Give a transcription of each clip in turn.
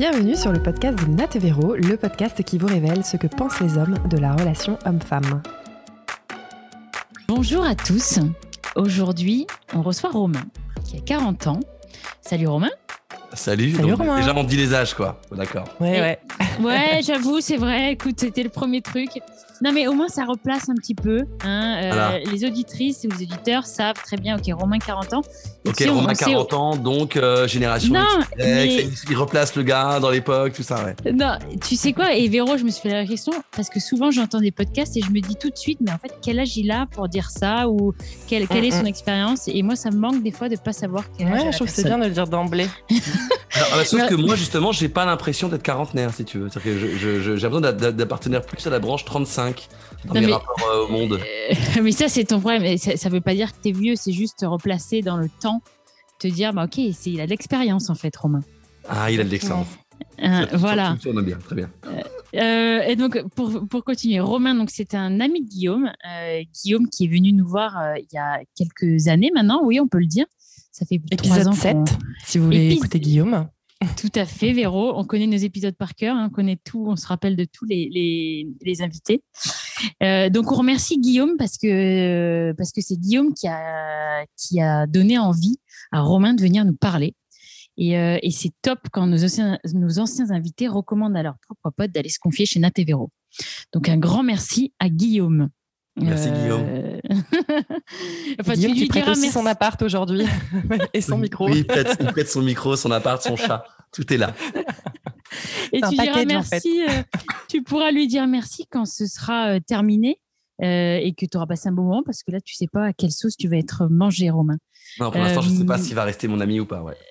Bienvenue sur le podcast de Nat et Véro, le podcast qui vous révèle ce que pensent les hommes de la relation homme-femme. Bonjour à tous. Aujourd'hui, on reçoit Romain, qui a 40 ans. Salut Romain. Salut Romain. Déjà, on dit les âges, quoi. D'accord. Ouais. Ouais, j'avoue, c'est vrai. Écoute, c'était le premier truc. Non, mais au moins, ça replace un petit peu. Voilà. Les auditrices et les auditeurs savent très bien, OK, Romain, 40 ans. Et Ok, tu sais, Romain, 40 ans, donc génération Non, X, mais- il replace le gars dans l'époque, tout ça, ouais. Non, tu sais quoi? Et Véro, je me suis fait la question parce que souvent, j'entends des podcasts et je me dis tout de suite, mais en fait, quel âge il a pour dire ça ou quelle est son expérience? Et moi, ça me manque des fois de ne pas savoir quel âge a Ouais, la je trouve que c'est personne. bien de le dire d'emblée. Sauf que moi, justement, j'ai pas l'impression d'être quarantenaire, si tu veux. C'est-à-dire que j'ai besoin d'appartenir plus à la branche 35 dans Non, mes mais- rapports au monde. Mais ça, c'est ton problème. Et ça veut pas dire que t'es vieux, c'est juste te replacer dans le temps, te dire, bah ok, il a de l'expérience en fait, Romain. Ah, il a de l'excellence. Voilà. Ça tourne bien, très bien. Et donc, pour continuer, Romain, donc c'est un ami de Guillaume. Guillaume qui est venu nous voir il y a quelques années maintenant, oui, on peut le dire. Ça fait 3 ans. Épisode 7, si vous voulez écouter Guillaume. Tout à fait, Véro. On connaît nos épisodes par cœur, on connaît tout, on se rappelle de tous les invités. Donc, on remercie Guillaume parce que c'est Guillaume qui a donné envie à Romain de venir nous parler. Et c'est top quand nos anciens invités recommandent à leurs propres potes d'aller se confier chez Nat et Véro. Donc, un grand merci à Guillaume. Merci, Guillaume. Enfin, Guillaume tu qui lui prête diras aussi merci. son appart aujourd'hui et son micro. Oui, il prête son micro, son appart, son chat. Tout est là. Et C'est un tu diras package, en merci. Tu pourras lui dire merci quand ce sera terminé et que tu auras passé un bon moment parce que là, tu sais pas à quelle sauce tu vas être mangé, Romain. Non, pour l'instant, je sais pas s'il va rester mon ami ou pas, ouais.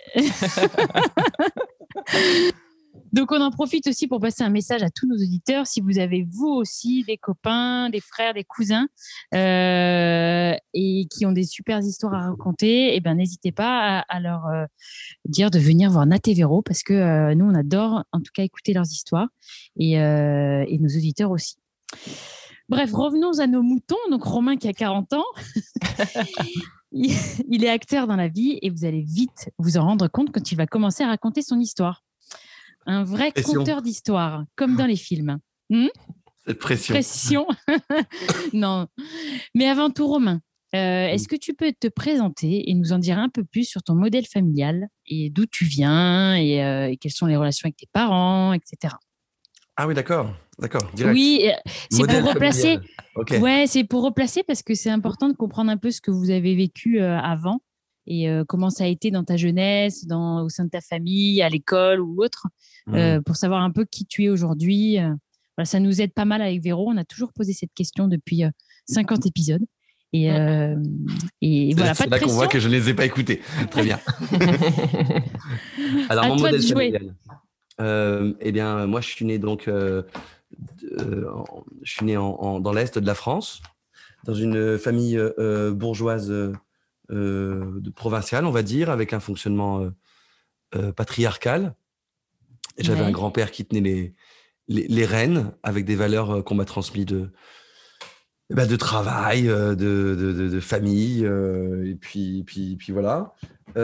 Donc, on en profite aussi pour passer un message à tous nos auditeurs. Si vous avez, vous aussi, des copains, des frères, des cousins et qui ont des super histoires à raconter, eh ben, n'hésitez pas à leur dire de venir voir Nat et Véro parce que nous, on adore en tout cas écouter leurs histoires et nos auditeurs aussi. Bref, revenons à nos moutons. Donc, Romain qui a 40 ans, il est acteur dans la vie et vous allez vite vous en rendre compte quand il va commencer à raconter son histoire. Un vrai Pression. conteur d'histoire, comme dans les films. Cette pression. Pression. Non. Mais avant tout, Romain, est-ce que tu peux te présenter et nous en dire un peu plus sur ton modèle familial et d'où tu viens et quelles sont les relations avec tes parents, etc. Ah oui, d'accord. Direct. Oui, c'est Modèle pour replacer. familial. Ok. Ouais, c'est pour replacer parce que c'est important de comprendre un peu ce que vous avez vécu avant et comment ça a été dans ta jeunesse, au sein de ta famille, à l'école ou autre, pour savoir un peu qui tu es aujourd'hui. Voilà, ça nous aide pas mal avec Véro. On a toujours posé cette question depuis 50 épisodes. Et voilà, pas C'est de là qu'on pression. voit que je ne les ai pas écoutés. Très bien. Alors, À mon toi de modèle jouer. familial. Eh bien, moi, je suis né donc, dans l'est de la France, dans une famille bourgeoise provinciale, on va dire, avec un fonctionnement patriarcal. Et j'avais Ouais. un grand-père qui tenait les rênes avec des valeurs qu'on m'a transmises de travail, de famille, et puis voilà.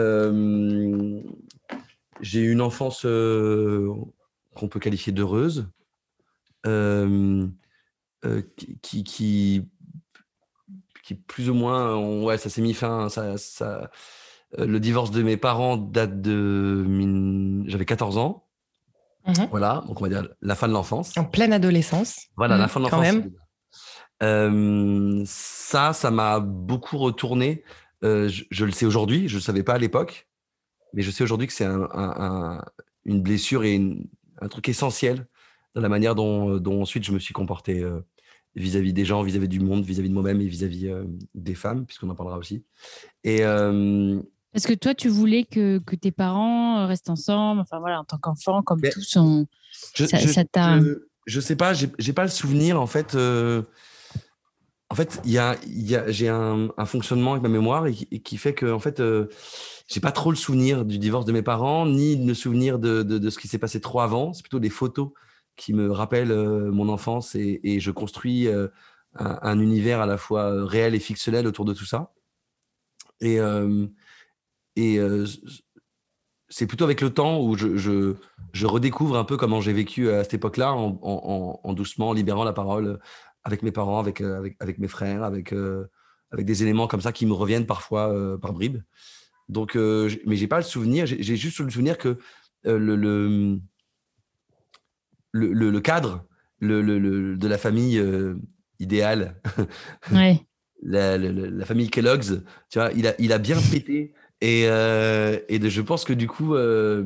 J'ai eu une enfance qu'on peut qualifier d'heureuse, qui plus ou moins, ça s'est mis fin. Le divorce de mes parents date j'avais 14 ans. Voilà, donc on va dire la fin de l'enfance. En pleine adolescence. Voilà, la fin de quand l'enfance. même. Ça m'a beaucoup retourné. Je le sais aujourd'hui, je ne le savais pas à l'époque, mais je sais aujourd'hui que c'est une blessure et un truc essentiel dans la manière dont ensuite je me suis comporté vis-à-vis des gens, vis-à-vis du monde, vis-à-vis de moi-même et vis-à-vis des femmes, puisqu'on en parlera aussi. Et Parce que toi, tu voulais que tes parents restent ensemble, enfin voilà, en tant qu'enfant, comme Mais tous ont. Ça t'a. je sais pas, j'ai pas le souvenir en fait. En fait, j'ai un fonctionnement avec ma mémoire et qui fait que en fait, j'ai pas trop le souvenir du divorce de mes parents, ni le souvenir de ce qui s'est passé trop avant. C'est plutôt des photos qui me rappellent mon enfance et je construis un univers à la fois réel et fictionnel autour de tout ça. Et c'est plutôt avec le temps où je redécouvre un peu comment j'ai vécu à cette époque-là, en doucement, en libérant la parole avec mes parents, avec mes frères, avec des éléments comme ça qui me reviennent parfois par bribes. Donc, mais j'ai pas le souvenir, j'ai juste le souvenir que le cadre de la famille idéale, Ouais. la famille Kellogg's, tu vois, il a bien pété. Je pense que du coup,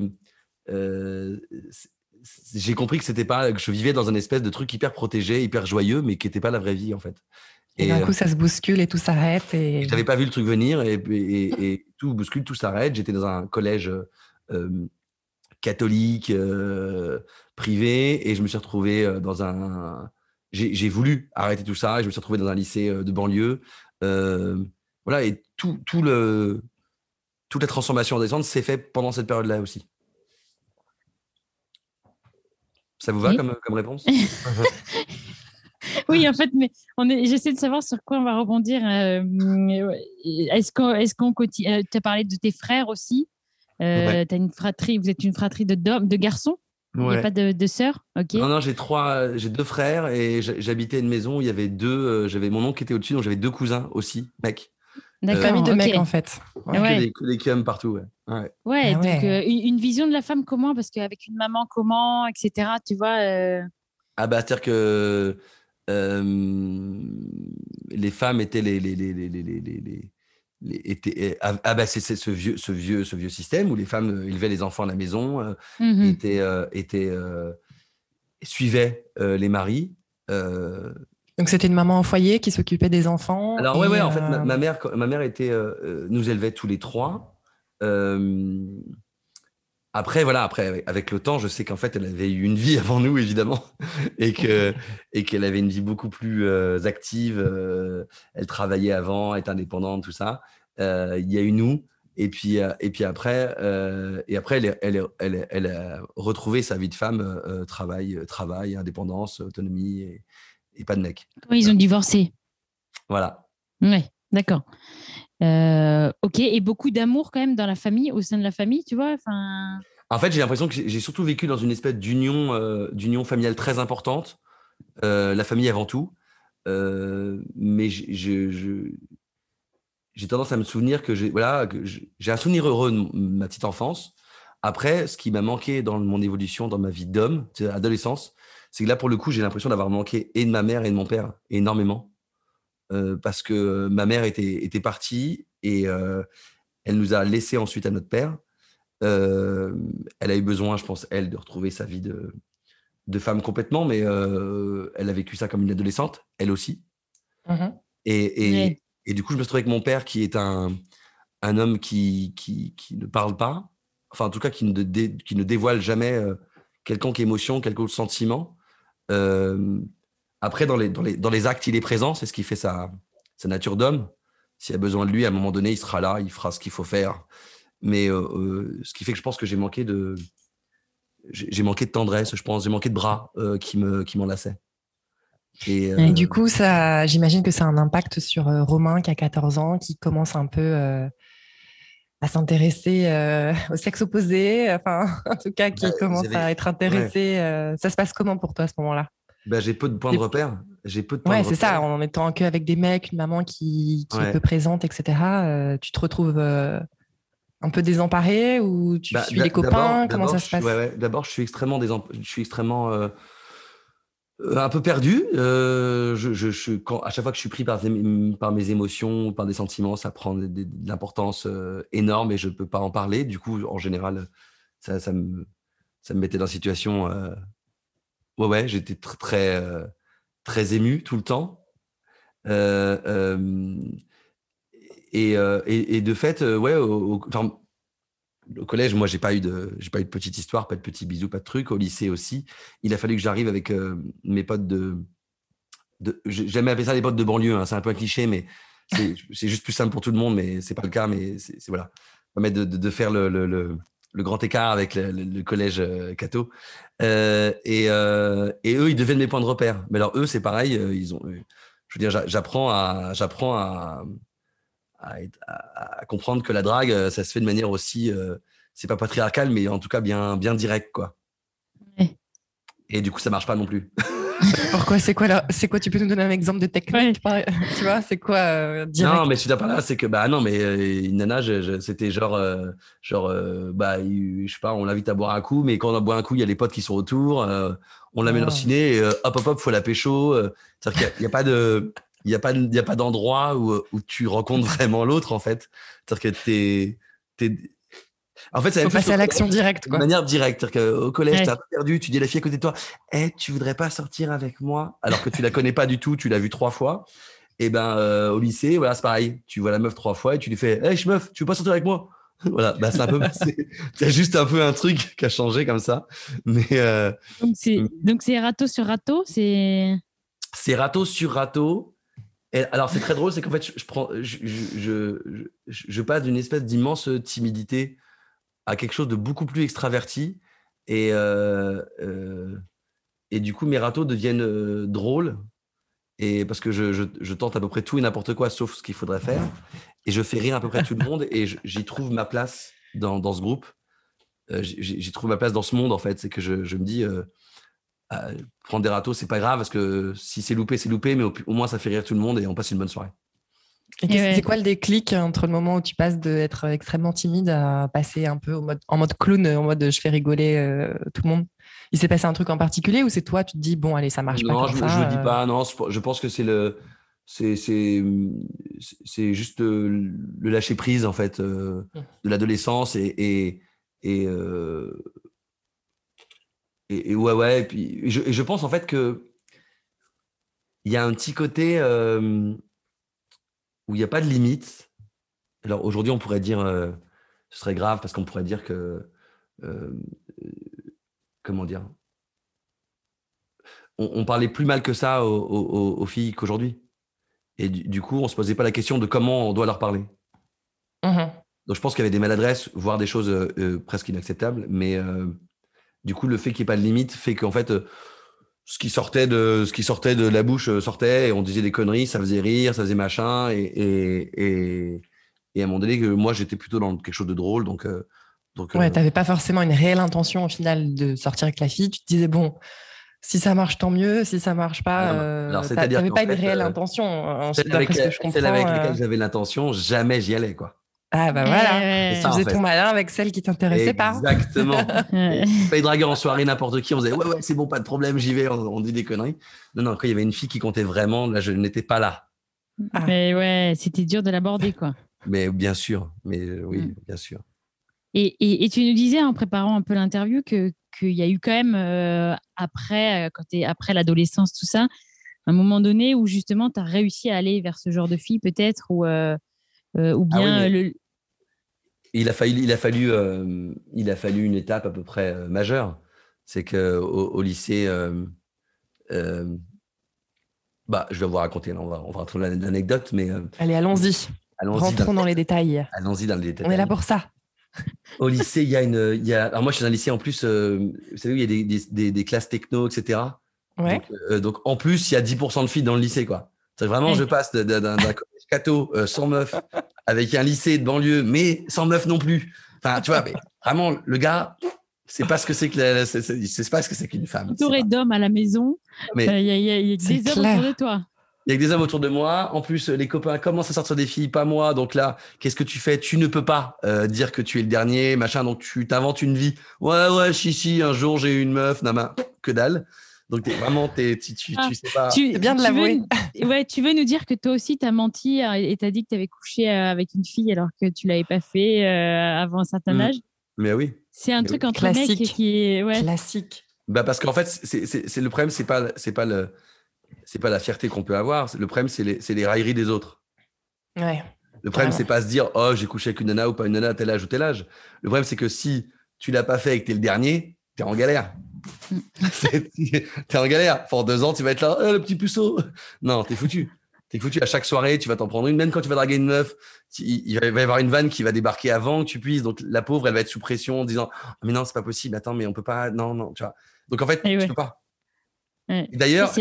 j'ai compris que c'était pas, que je vivais dans un espèce de truc hyper protégé, hyper joyeux, mais qui n'était pas la vraie vie en fait. Et d'un coup, ça se bouscule et tout s'arrête. Et j'avais pas vu le truc venir et tout bouscule, tout s'arrête. J'étais dans un collège catholique privé et je me suis retrouvé dans un. J'ai voulu arrêter tout ça et je me suis retrouvé dans un lycée de banlieue. Voilà, et toute la transformation adolescente s'est faite pendant cette période-là aussi. Ça vous va comme réponse? Oui, en fait, mais j'essaie de savoir sur quoi on va rebondir. Est-ce qu'on continue? Tu as parlé de tes frères aussi. Ouais. T'as une fratrie, vous êtes une fratrie de garçons? Il n'y a pas de sœurs? Ok. Non, j'ai 2 frères et j'habitais une maison où il y avait 2. J'avais mon oncle qui était au-dessus, donc j'avais 2 cousins aussi, mecs. D'accord, famille de mecs en fait. Ouais. Que des cums partout, ouais. Ouais, donc une vision de la femme comment? Parce qu'avec une maman comment, etc. Tu vois. Ah bah c'est-à-dire que les femmes étaient c'est ce vieux système où les femmes élevaient les enfants à la maison, suivaient les maris. Donc c'était une maman au foyer qui s'occupait des enfants. Alors ouais, en fait ma mère était nous élevait tous les 3. Après, avec le temps, je sais qu'en fait, elle avait eu une vie avant nous, évidemment, et qu'elle avait une vie beaucoup plus active. Elle travaillait avant, était indépendante, tout ça. Il y a eu nous, et puis après, elle a retrouvé sa vie de femme, travail, indépendance, autonomie, et pas de mec. Ils ont divorcé. Voilà. Ouais, d'accord. Ok, et beaucoup d'amour quand même dans la famille, au sein de la famille, tu vois. En fait, j'ai l'impression que j'ai surtout vécu dans une espèce d'union familiale très importante. La famille avant tout. Mais j'ai tendance à me souvenir que j'ai un souvenir heureux de ma petite enfance. Après, ce qui m'a manqué dans mon évolution, dans ma vie d'homme, adolescence, c'est que là, pour le coup, j'ai l'impression d'avoir manqué et de ma mère et de mon père énormément. Parce que ma mère était partie et elle nous a laissés ensuite à notre père. Elle a eu besoin, je pense, elle, de retrouver sa vie de femme complètement, mais elle a vécu ça comme une adolescente, elle aussi. Mm-hmm. Et du coup, je me suis retrouvé avec mon père qui est un homme qui ne parle pas, enfin en tout cas qui ne dévoile jamais quelconque émotion, quelconque sentiment. Après, dans les actes, il est présent, c'est ce qui fait sa nature d'homme. S'il y a besoin de lui, à un moment donné, il sera là, il fera ce qu'il faut faire. Mais ce qui fait que je pense que j'ai manqué de tendresse, je pense, j'ai manqué de bras qui m'enlaçaient. Et du coup, j'imagine que ça a un impact sur Romain qui a 14 ans, qui commence un peu à s'intéresser au sexe opposé, enfin, en tout cas, qui commence à être intéressé. Ouais. Ça se passe comment pour toi à ce moment-là? J'ai peu de points de repère. C'est ça, en étant qu'avec des mecs, une maman qui est peu présente, etc. Tu te retrouves un peu désemparé ou tu suis les copains? Comment ça se passe? D'abord, je suis extrêmement un peu perdu. À chaque fois que je suis pris par mes émotions, par des sentiments, ça prend de l'importance énorme et je ne peux pas en parler. Du coup, en général, ça me mettait dans une situation... j'étais très, très ému tout le temps. Et de fait, au collège, moi, j'ai pas eu de petite histoire, pas de petits bisous, pas de trucs. Au lycée aussi, il a fallu que j'arrive avec mes potes j'ai jamais appelé ça les potes de banlieue, hein, c'est un peu un cliché, mais c'est juste plus simple pour tout le monde, mais c'est pas le cas. Mais c'est voilà, ça permet de faire le grand écart avec le collège catho. Et eux, ils deviennent mes points de repère. Mais alors eux, c'est pareil, je veux dire, j'apprends à comprendre que la drague, ça se fait de manière aussi c'est pas patriarcal, mais en tout cas bien direct, quoi. Ouais. Et du coup, ça marche pas non plus. Pourquoi? C'est quoi? Tu peux nous donner un exemple de technique, tu vois? C'est quoi direct? Non, mais je suis pas là, c'est que non, mais une nana, c'était genre, je sais pas, on l'invite à boire un coup, mais quand on boit un coup, il y a les potes qui sont autour, on la met dans le ciné, et hop, faut la pécho. C'est-à-dire qu'il y a pas de, il y a pas d'endroit où tu rencontres vraiment l'autre, en fait. C'est-à-dire que en fait, c'est la Faut même chose passer à l'action directe, de quoi. manière directe. C'est-à-dire qu'au collège, Ouais. t'as perdu, tu dis à la fille à côté de toi, tu voudrais pas sortir avec moi? Alors que tu la connais pas du tout, tu l'as vue 3 fois. Et au lycée, voilà, c'est pareil. Tu vois la meuf 3 fois et tu lui fais, meuf, tu veux pas sortir avec moi? Voilà, c'est un peu, c'est juste un peu un truc qui a changé comme ça. Mais Donc c'est râteau sur râteau, c'est râteau sur râteau. Et alors c'est très drôle, c'est qu'en fait, je passe d'une espèce d'immense timidité à quelque chose de beaucoup plus extraverti. Et du coup, mes râteaux deviennent drôles. Et parce que je tente à peu près tout et n'importe quoi, sauf ce qu'il faudrait faire. Et je fais rire à peu près tout le monde. Et j'y trouve ma place dans ce groupe. J'y trouve ma place dans ce monde, en fait. C'est que je me dis, prendre des râteaux, c'est pas grave, parce que si c'est loupé, c'est loupé. Mais au moins, ça fait rire tout le monde et on passe une bonne soirée. Et c'est quoi le déclic entre le moment où tu passes d'être extrêmement timide à passer un peu en mode clown, en mode je fais rigoler tout le monde? Il s'est passé un truc en particulier ou c'est toi, tu te dis, bon, allez, ça marche pas Non, comme je ça me dis pas. Non, je pense que c'est juste le lâcher prise, en fait, de l'adolescence et ouais. Et puis je pense en fait que il y a un petit côté où il n'y a pas de limite. Alors aujourd'hui, on pourrait dire ce serait grave parce qu'on pourrait dire que euh, comment dire, on parlait plus mal que ça aux filles qu'aujourd'hui. Et du coup, on se posait pas la question de comment on doit leur parler. Donc je pense qu'il y avait des maladresses, voire des choses presque inacceptables. Mais du coup, le fait qu'il n'y ait pas de limite fait qu'en fait, ce qui sortait de la bouche sortait, et on disait des conneries, ça faisait rire, ça faisait machin. Et à un moment donné, que moi, j'étais plutôt dans quelque chose de drôle. Donc Ouais, t'avais pas forcément une réelle intention au final de sortir avec la fille. Tu te disais, bon, si ça marche, tant mieux. Si ça marche pas, alors, c'est-à-dire t'avais qu'en pas une fait, réelle intention, celle d'après ce que je comprends. celle avec laquelle j'avais l'intention, jamais j'y allais, quoi. Ah bah voilà, C'est tu ça, en faisais fait. ton malin avec celle qui t'intéressait pas. Exactement. On paye draguer en soirée n'importe qui, on disait ouais, c'est bon, pas de problème, j'y vais, on dit des conneries. Non, quand il y avait une fille qui comptait vraiment, là, je n'étais pas là. Mais ouais, c'était dur de l'aborder, quoi. Mais bien sûr, oui, bien sûr. Et tu nous disais en préparant un peu l'interview qu'il y a eu quand même après l'adolescence, tout ça, un moment donné où justement tu as réussi à aller vers ce genre de fille peut-être ou bien oui, il a fallu une étape à peu près majeure. C'est que au lycée, je vais vous raconter, on va retrouver l'anecdote, mais allez, allons-y. Rentrons dans les détails. Allons-y dans les détails. On est là pour ça. Au lycée, alors moi, je suis dans un lycée en plus, vous savez, où il y a des classes techno, etc. Ouais. Donc, en plus, il y a 10% de filles dans le lycée, quoi. C'est vraiment, je passe d'un collège catho sans meuf avec un lycée de banlieue, mais sans meuf non plus. Enfin, tu vois, mais vraiment, le gars, c'est pas ce que c'est c'est pas ce que c'est qu'une femme. Entouré d'hommes à la maison, il y a des hommes autour de toi. Il y a que des hommes autour de moi. En plus, les copains commencent à sortir des filles, pas moi. Donc là, qu'est-ce que tu fais? Tu ne peux pas dire que tu es le dernier, machin. Donc tu t'inventes une vie. Ouais, si, un jour j'ai eu une meuf, que dalle. Donc tu sais pas. C'est bien de l'avouer. Tu veux nous dire que toi aussi, tu as menti et tu as dit que tu avais couché avec une fille alors que tu l'avais pas fait avant un certain âge? Mais oui. C'est un truc entre classique. mecs qui est... Ouais. Classique. Parce qu'en fait, c'est le problème, c'est pas la fierté qu'on peut avoir. Le problème, c'est les railleries des autres. Ouais. Le problème, c'est pas se dire, oh, j'ai couché avec une nana ou pas une nana à tel âge ou tel âge. Le problème, c'est que si tu l'as pas fait et que t'es le dernier, t'es en galère. T'es en galère. Pour 2 ans, tu vas être là, le petit puceau. Non, t'es foutu. T'es foutu. À chaque soirée, tu vas t'en prendre une. Même quand tu vas draguer une meuf, il va y avoir une vanne qui va débarquer avant que tu puisses. Donc, la pauvre, elle va être sous pression en disant, mais non, c'est pas possible. Attends, mais on peut pas. Non, tu vois. Donc, en fait, tu peux pas. Ouais. D'ailleurs,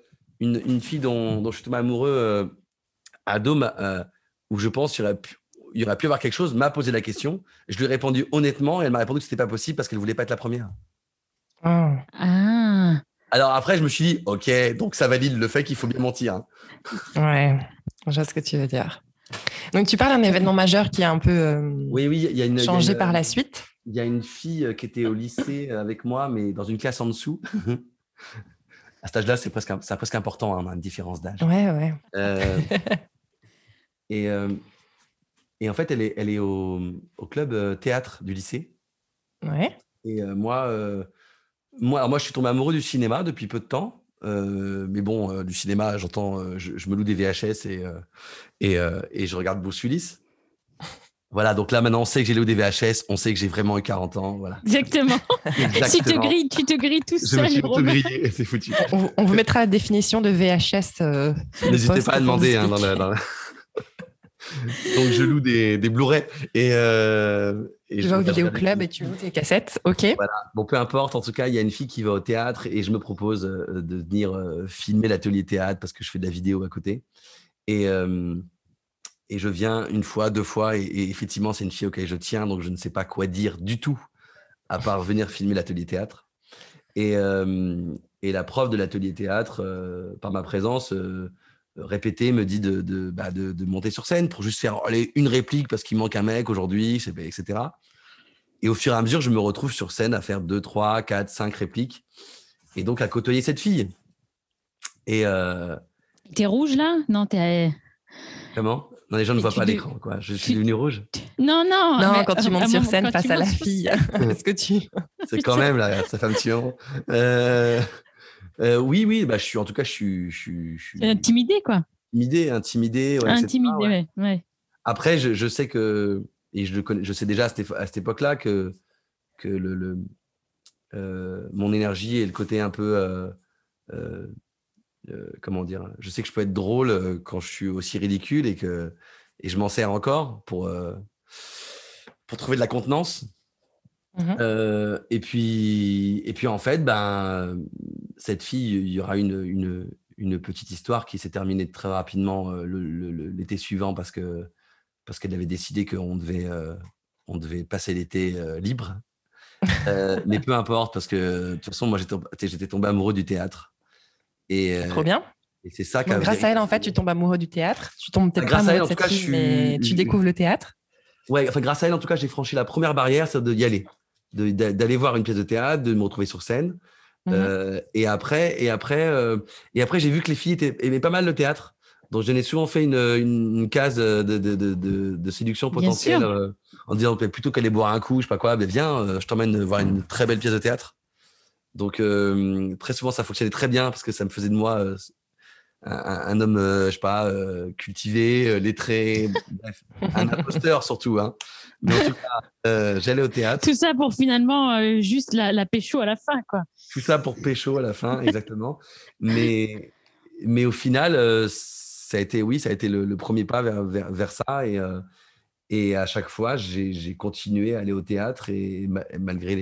une fille dont je suis tombé amoureux ado, où je pense qu'il il y aurait pu y avoir quelque chose, m'a posé la question. Je lui ai répondu honnêtement et elle m'a répondu que c'était pas possible parce qu'elle voulait pas être la première. Ah. Alors après, je me suis dit, ok, donc ça valide le fait qu'il faut bien mentir. Hein. Ouais, je vois ce que tu veux dire. Donc, tu parles d'un événement majeur qui a un peu Oui, il y a changé par la suite. Il y a une fille qui était au lycée avec moi, mais dans une classe en dessous. À cet âge-là, c'est presque important, hein, une différence d'âge. Ouais. Et en fait, elle est au club théâtre du lycée. Ouais. Et moi, je suis tombé amoureux du cinéma depuis peu de temps. Mais bon, du cinéma, j'entends, je me loue des VHS et je regarde Bruce Willis. Voilà, donc là, maintenant, on sait que j'ai loué des VHS, on sait que j'ai vraiment eu 40 ans. Voilà. Exactement. Tu te grilles tout seul. Je me suis auto-grillé, c'est foutu. On vous mettra la définition de VHS. N'hésitez pas à demander. Hein, Donc, je loue des Blu-ray. Et tu vas au vidéoclub et tu loues tes cassettes. OK. Voilà. Bon, peu importe. En tout cas, il y a une fille qui va au théâtre et je me propose de venir filmer l'atelier théâtre parce que je fais de la vidéo à côté. Et je viens une fois, 2 fois, et effectivement, c'est une fille auquel je tiens, donc je ne sais pas quoi dire du tout, à part venir filmer l'atelier théâtre. Et la prof de l'atelier théâtre, par ma présence, répétée, me dit de monter sur scène pour juste faire une réplique parce qu'il manque un mec aujourd'hui, etc. Et au fur et à mesure, je me retrouve sur scène à faire 2, 3, 4, 5 répliques, et donc à côtoyer cette fille. Et t'es rouge là ? Non, t'es... Comment ? Non, les gens ne voient pas l'écran, quoi. Je suis devenu rouge. Non, quand tu montes sur scène face à la fille, est-ce que tu... C'est quand même là, sa femme tuant. Oui, bah, je suis... C'est intimidé, quoi. Intimidé. Ouais, intimidé, ouais. Après, je sais que... Et je sais déjà à cette époque-là que mon énergie et le côté un peu... comment dire, je sais que je peux être drôle quand je suis aussi ridicule et je m'en sers encore pour trouver de la contenance. Et puis en fait, cette fille, il y aura une petite histoire qui s'est terminée très rapidement l'été suivant parce qu'elle avait décidé qu'on devait passer l'été libre. Mais peu importe, parce que de toute façon, moi j'étais tombé amoureux du théâtre. Trop bien. Et c'est ça grâce à elle, en fait, tu tombes amoureux du théâtre. Tu tombes peut-être pas amoureux de cette fille, mais tu découvres le théâtre. Ouais, enfin, grâce à elle, en tout cas, j'ai franchi la première barrière, c'est d'y aller, d'aller voir une pièce de théâtre, de me retrouver sur scène. Et après, j'ai vu que les filles aimaient pas mal le théâtre. Donc, je n'ai souvent fait une case de séduction potentielle en disant plutôt qu'aller boire un coup, je sais pas quoi, viens, je t'emmène voir une très belle pièce de théâtre. Donc, très souvent, ça fonctionnait très bien parce que ça me faisait de moi un homme, je sais pas, cultivé, lettré, bref, un imposteur surtout. Hein. Mais en tout cas, j'allais au théâtre. Tout ça pour finalement juste la pécho à la fin, quoi. Tout ça pour pécho à la fin, exactement. Mais au final, ça a été le premier pas vers ça. Et à chaque fois, j'ai continué à aller au théâtre et malgré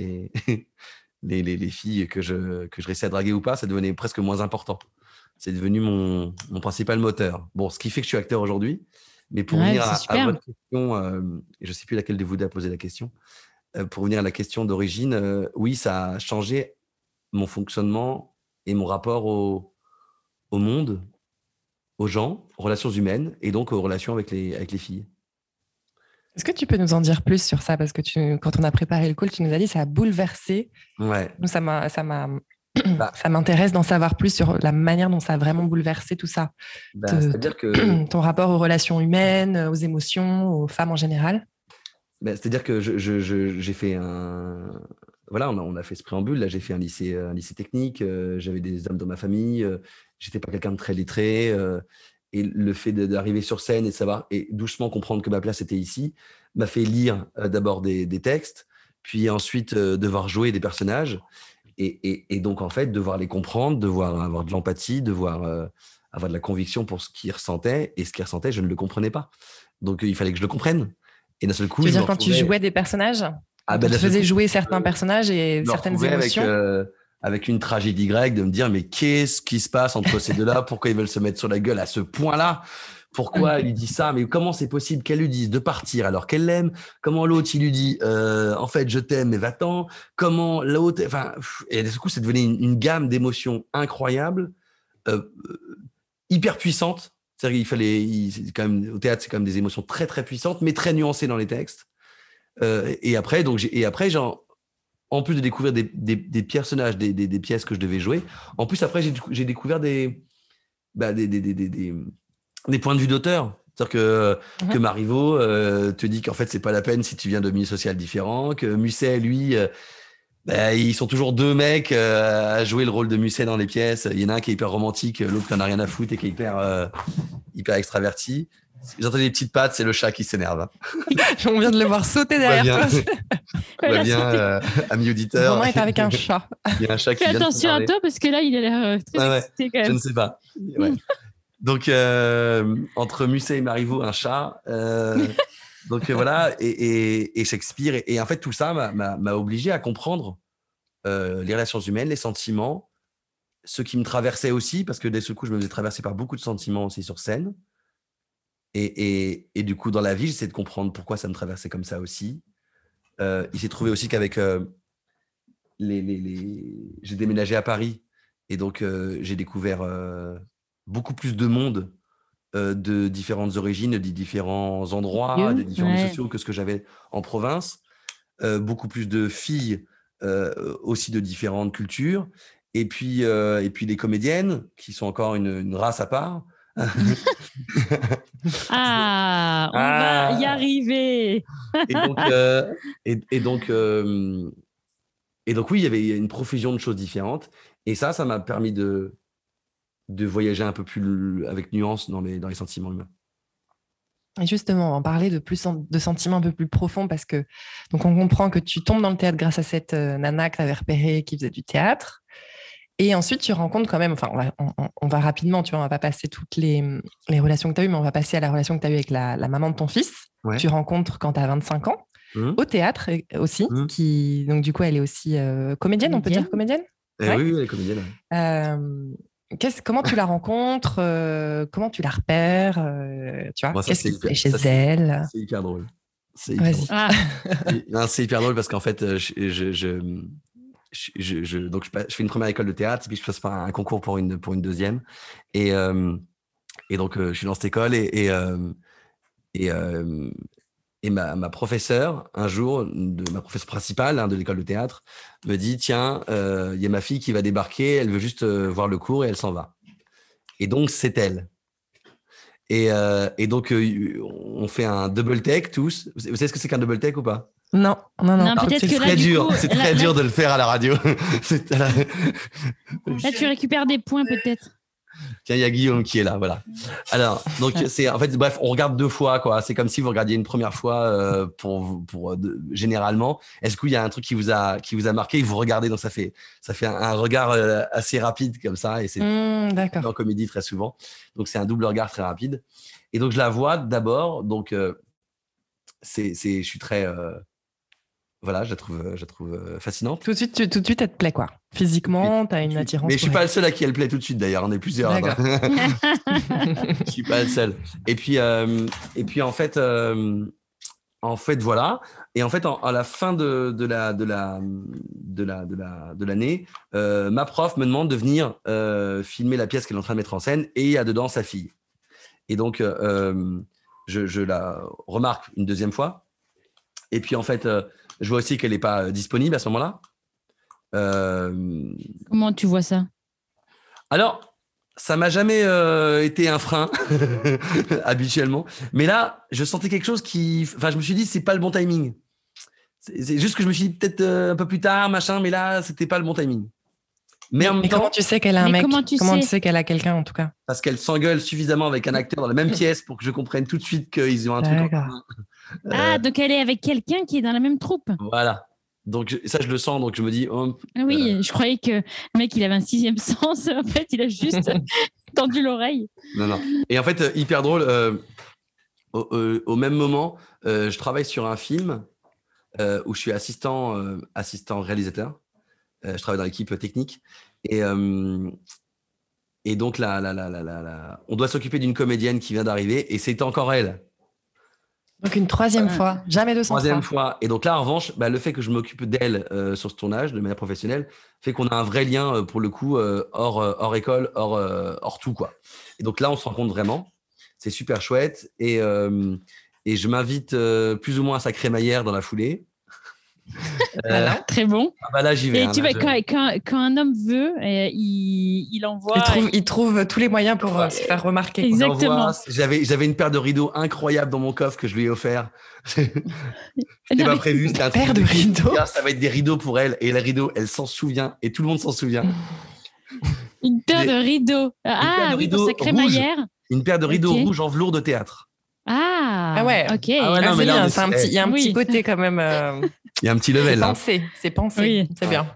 les filles que je réussissais à draguer ou pas, ça devenait presque moins important. C'est devenu mon principal moteur. Bon, ce qui fait que je suis acteur aujourd'hui. Mais pour revenir à votre question, je ne sais plus laquelle de vous deux a posé la question, pour revenir à la question d'origine, oui, ça a changé mon fonctionnement et mon rapport au monde, aux gens, aux relations humaines et donc aux relations avec les filles. Est-ce que tu peux nous en dire plus sur ça ? Parce que quand on a préparé le call, tu nous as dit que ça a bouleversé. Ouais. Nous, ça m'intéresse d'en savoir plus sur la manière dont ça a vraiment bouleversé tout ça. C'est-à-dire que... Ton rapport aux relations humaines, aux émotions, aux femmes en général. C'est-à-dire que j'ai fait un... Voilà, on a fait ce préambule. Là, j'ai fait un lycée technique. J'avais des hommes dans ma famille. J'étais pas quelqu'un de très lettré. Et le fait d'arriver sur scène et de savoir et doucement comprendre que ma place était ici m'a fait lire d'abord des textes, puis ensuite devoir jouer des personnages. Et donc, en fait, devoir les comprendre, devoir avoir de l'empathie, devoir avoir de la conviction pour ce qu'ils ressentaient. Et ce qu'ils ressentaient, je ne le comprenais pas. Donc, il fallait que je le comprenne. Et d'un seul coup, tu veux dire quand tu jouais des personnages, tu faisais jouer certains personnages et certaines émotions avec une tragédie grecque, de me dire mais qu'est-ce qui se passe entre ces deux-là ? Pourquoi ils veulent se mettre sur la gueule à ce point-là ? pourquoi elle lui dit ça, mais comment c'est possible qu'elle lui dise de partir alors qu'elle l'aime, comment l'autre il lui dit en fait je t'aime mais va-t'en, comment l'autre, enfin, et du coup c'est devenu une gamme d'émotions incroyables, hyper puissantes. C'est-à-dire c'est quand même, au théâtre c'est quand même des émotions très très puissantes mais très nuancées dans les textes. Et après genre, en plus de découvrir des personnages, des pièces que je devais jouer, en plus après j'ai découvert des points de vue d'auteur. C'est-à-dire que Marivaux te dit qu'en fait c'est pas la peine si tu viens de milieux sociaux différents, que Musset lui ils sont toujours deux mecs à jouer le rôle de Musset dans les pièces. Il y en a un qui est hyper romantique, l'autre qui en a rien à foutre et qui est hyper extraverti. Vous entendez les petites pattes, c'est le chat qui s'énerve. On vient de le voir sauter derrière toi. Va bien, ami auditeur. Romain est avec un chat. Il y a un chat qui Fais vient de attention à toi parce que là, il a l'air très excité quand même. Je ne sais pas. Ouais. Donc, entre Musset et Marivaux, un chat. Donc, voilà. Et Shakespeare. Et en fait, tout ça m'a obligé à comprendre les relations humaines, les sentiments, ce qui me traversait aussi, parce que dès ce coup, je me faisais traverser par beaucoup de sentiments aussi sur scène. Et du coup, dans la vie, j'essaie de comprendre pourquoi ça me traversait comme ça aussi. Il s'est trouvé aussi qu'avec j'ai déménagé à Paris et donc j'ai découvert beaucoup plus de monde de différentes origines, de différents endroits, de différents sociaux que ce que j'avais en province. Beaucoup plus de filles aussi de différentes cultures. Et puis les comédiennes qui sont encore une race à part. On va y arriver. Et donc oui, il y avait une profusion de choses différentes. Et ça m'a permis de voyager un peu plus avec nuance dans les sentiments humains. Et justement, en parler de sentiments un peu plus profonds, parce que donc on comprend que tu tombes dans le théâtre grâce à cette nana que tu avais repérée qui faisait du théâtre. Et ensuite, tu rencontres quand même, enfin, on va rapidement, tu vois, on va pas passer toutes les relations que tu as eues, mais on va passer à la relation que tu as eue avec la maman de ton fils. Ouais. Tu rencontres quand tu as 25 ans, au théâtre aussi, qui, donc du coup, elle est aussi comédienne, on peut dire comédienne. Ouais. Oui, elle est comédienne. Comment tu la rencontres, comment tu la repères, tu vois, qu'est-ce qui se fait chez elle? C'est hyper drôle. C'est hyper drôle parce qu'en fait, donc je fais une première école de théâtre, puis je passe par un concours pour une deuxième, et donc je suis dans cette école et ma professeure un jour, ma professeure principale de l'école de théâtre, me dit tiens, il y a ma fille qui va débarquer, elle veut juste voir le cours et elle s'en va. Et donc c'est elle. Et donc on fait un double take tous. Vous savez ce que c'est qu'un double take ou pas? Non, c'est très dur. C'est très dur de le faire à la radio. Là, tu récupères des points peut-être. Tiens, il y a Guillaume qui est là, voilà. Alors, donc c'est en fait, bref, on regarde deux fois, quoi. C'est comme si vous regardiez une première fois généralement. Est-ce qu'il y a un truc qui vous a marqué, vous regardez, donc ça fait un regard assez rapide comme ça, et c'est en comédie très souvent. Donc c'est un double regard très rapide. Et donc je la vois d'abord, donc je suis très voilà, je la trouve fascinante. Tout de suite, elle te plaît, quoi. Physiquement, tu as une attirance. Mais je suis pas le seul à qui elle plaît tout de suite, d'ailleurs. On est plusieurs. Je suis pas le seul. Et puis en fait, voilà. Et en fait, à la fin de l'année, ma prof me demande de venir filmer la pièce qu'elle est en train de mettre en scène, et il y a dedans sa fille. Et donc, je la remarque une deuxième fois. Et puis en fait, je vois aussi qu'elle n'est pas disponible à ce moment-là. Comment tu vois ça? Alors, ça m'a jamais été un frein habituellement, mais là, je sentais quelque chose je me suis dit c'est pas le bon timing. C'est juste que je me suis dit peut-être un peu plus tard, machin, mais là, c'était pas le bon timing. Mais en même temps, comment tu sais qu'elle a un mec? Comment tu sais qu'elle a quelqu'un, en tout cas? Parce qu'elle s'engueule suffisamment avec un acteur dans la même pièce pour que je comprenne tout de suite qu'ils ont un truc en commun. Donc elle est avec quelqu'un qui est dans la même troupe. Voilà. Donc ça, je le sens, donc je me dis... oui, je croyais que le mec, il avait un sixième sens. En fait, il a juste tendu l'oreille. Non. Et en fait, hyper drôle, au même moment, je travaille sur un film où je suis assistant réalisateur. Je travaille dans l'équipe technique. Et Et donc, on doit s'occuper d'une comédienne qui vient d'arriver et c'est encore elle. Donc, une troisième fois, jamais 203. Troisième fois. Et donc là, en revanche, le fait que je m'occupe d'elle sur ce tournage de manière professionnelle fait qu'on a un vrai lien, pour le coup, hors école, hors tout, quoi. Et donc là, on se rencontre vraiment. C'est super chouette. Et je m'invite plus ou moins à sa crémaillère dans la foulée. Voilà, très bon. Là, j'y vais. Et tu vois, quand un homme veut, il envoie. Il trouve tous les moyens pour se faire remarquer. Exactement. J'avais une paire de rideaux incroyable dans mon coffre que je lui ai offert. C'était pas prévu. C'était un paire de rideaux. Ça va être des rideaux pour elle. Et les rideaux, elle s'en souvient. Et tout le monde s'en souvient. Une paire de rideaux. Pour sa crémaillère. Une paire de rideaux rouges en velours de théâtre. Ah ouais. Ok. Il y a un petit côté quand même. Il y a un petit level. C'est pensé. Oui. C'est bien.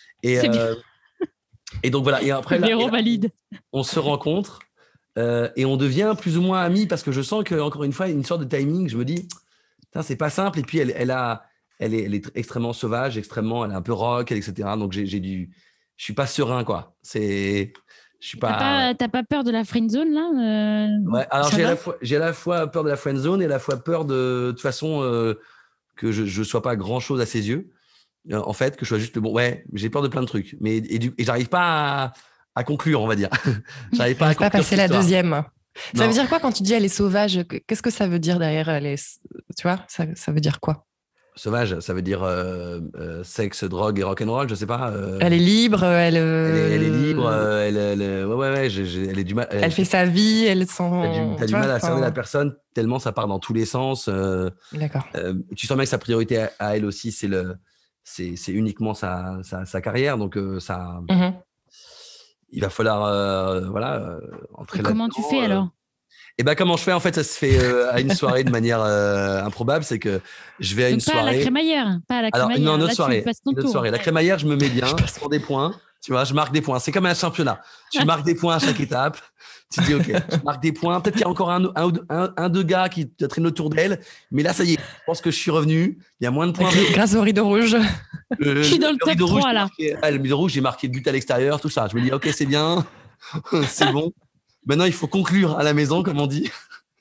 Et donc voilà. Et après, valide. On se rencontre et on devient plus ou moins amis parce que je sens qu'encore une fois, une sorte de timing. Je me dis, c'est pas simple. Et puis, elle est extrêmement sauvage, elle est un peu rock, etc. Donc, je suis pas serein, quoi. T'as pas peur de la friend zone là Ouais, alors j'ai à la fois peur de la friend zone et à la fois peur de toute façon que je sois pas grand chose à ses yeux. En fait, que je sois juste le bon. Ouais, j'ai peur de plein de trucs, mais et j'arrive pas à conclure, on va dire. J'arrive pas à passer la deuxième. Ça veut dire quoi quand tu dis elle est sauvage? Qu'est-ce que ça veut dire derrière tu vois, ça veut dire quoi? Sauvage, ça veut dire sexe, drogue et rock'n'roll, je sais pas. Elle est libre, elle est libre, elle est du mal. Elle fait sa vie, t'as du mal à cerner la personne tellement ça part dans tous les sens. D'accord. Tu sens bien que sa priorité à elle aussi, c'est uniquement sa carrière, donc ça. Il va falloir entrer là. Comment tu fais alors? Et comment je fais, en fait, ça se fait à une soirée de manière improbable, c'est que je vais à une soirée. Pas à la crémaillère. Alors, non, une autre soirée. La crémaillère, je me mets bien, je prends des points, tu vois, je marque des points. C'est comme un championnat. Tu marques des points à chaque étape. Tu te dis, OK, je marque des points. Peut-être qu'il y a encore deux gars qui te traînent autour d'elle, mais là, ça y est, je pense que je suis revenu. Il y a moins de points. Grâce au rideau rouge. Je suis dans le top 3, là. Le rideau rouge, j'ai marqué but à l'extérieur, tout ça. Je me dis, OK, c'est bien, c'est bon. Maintenant, il faut conclure à la maison, comme on dit.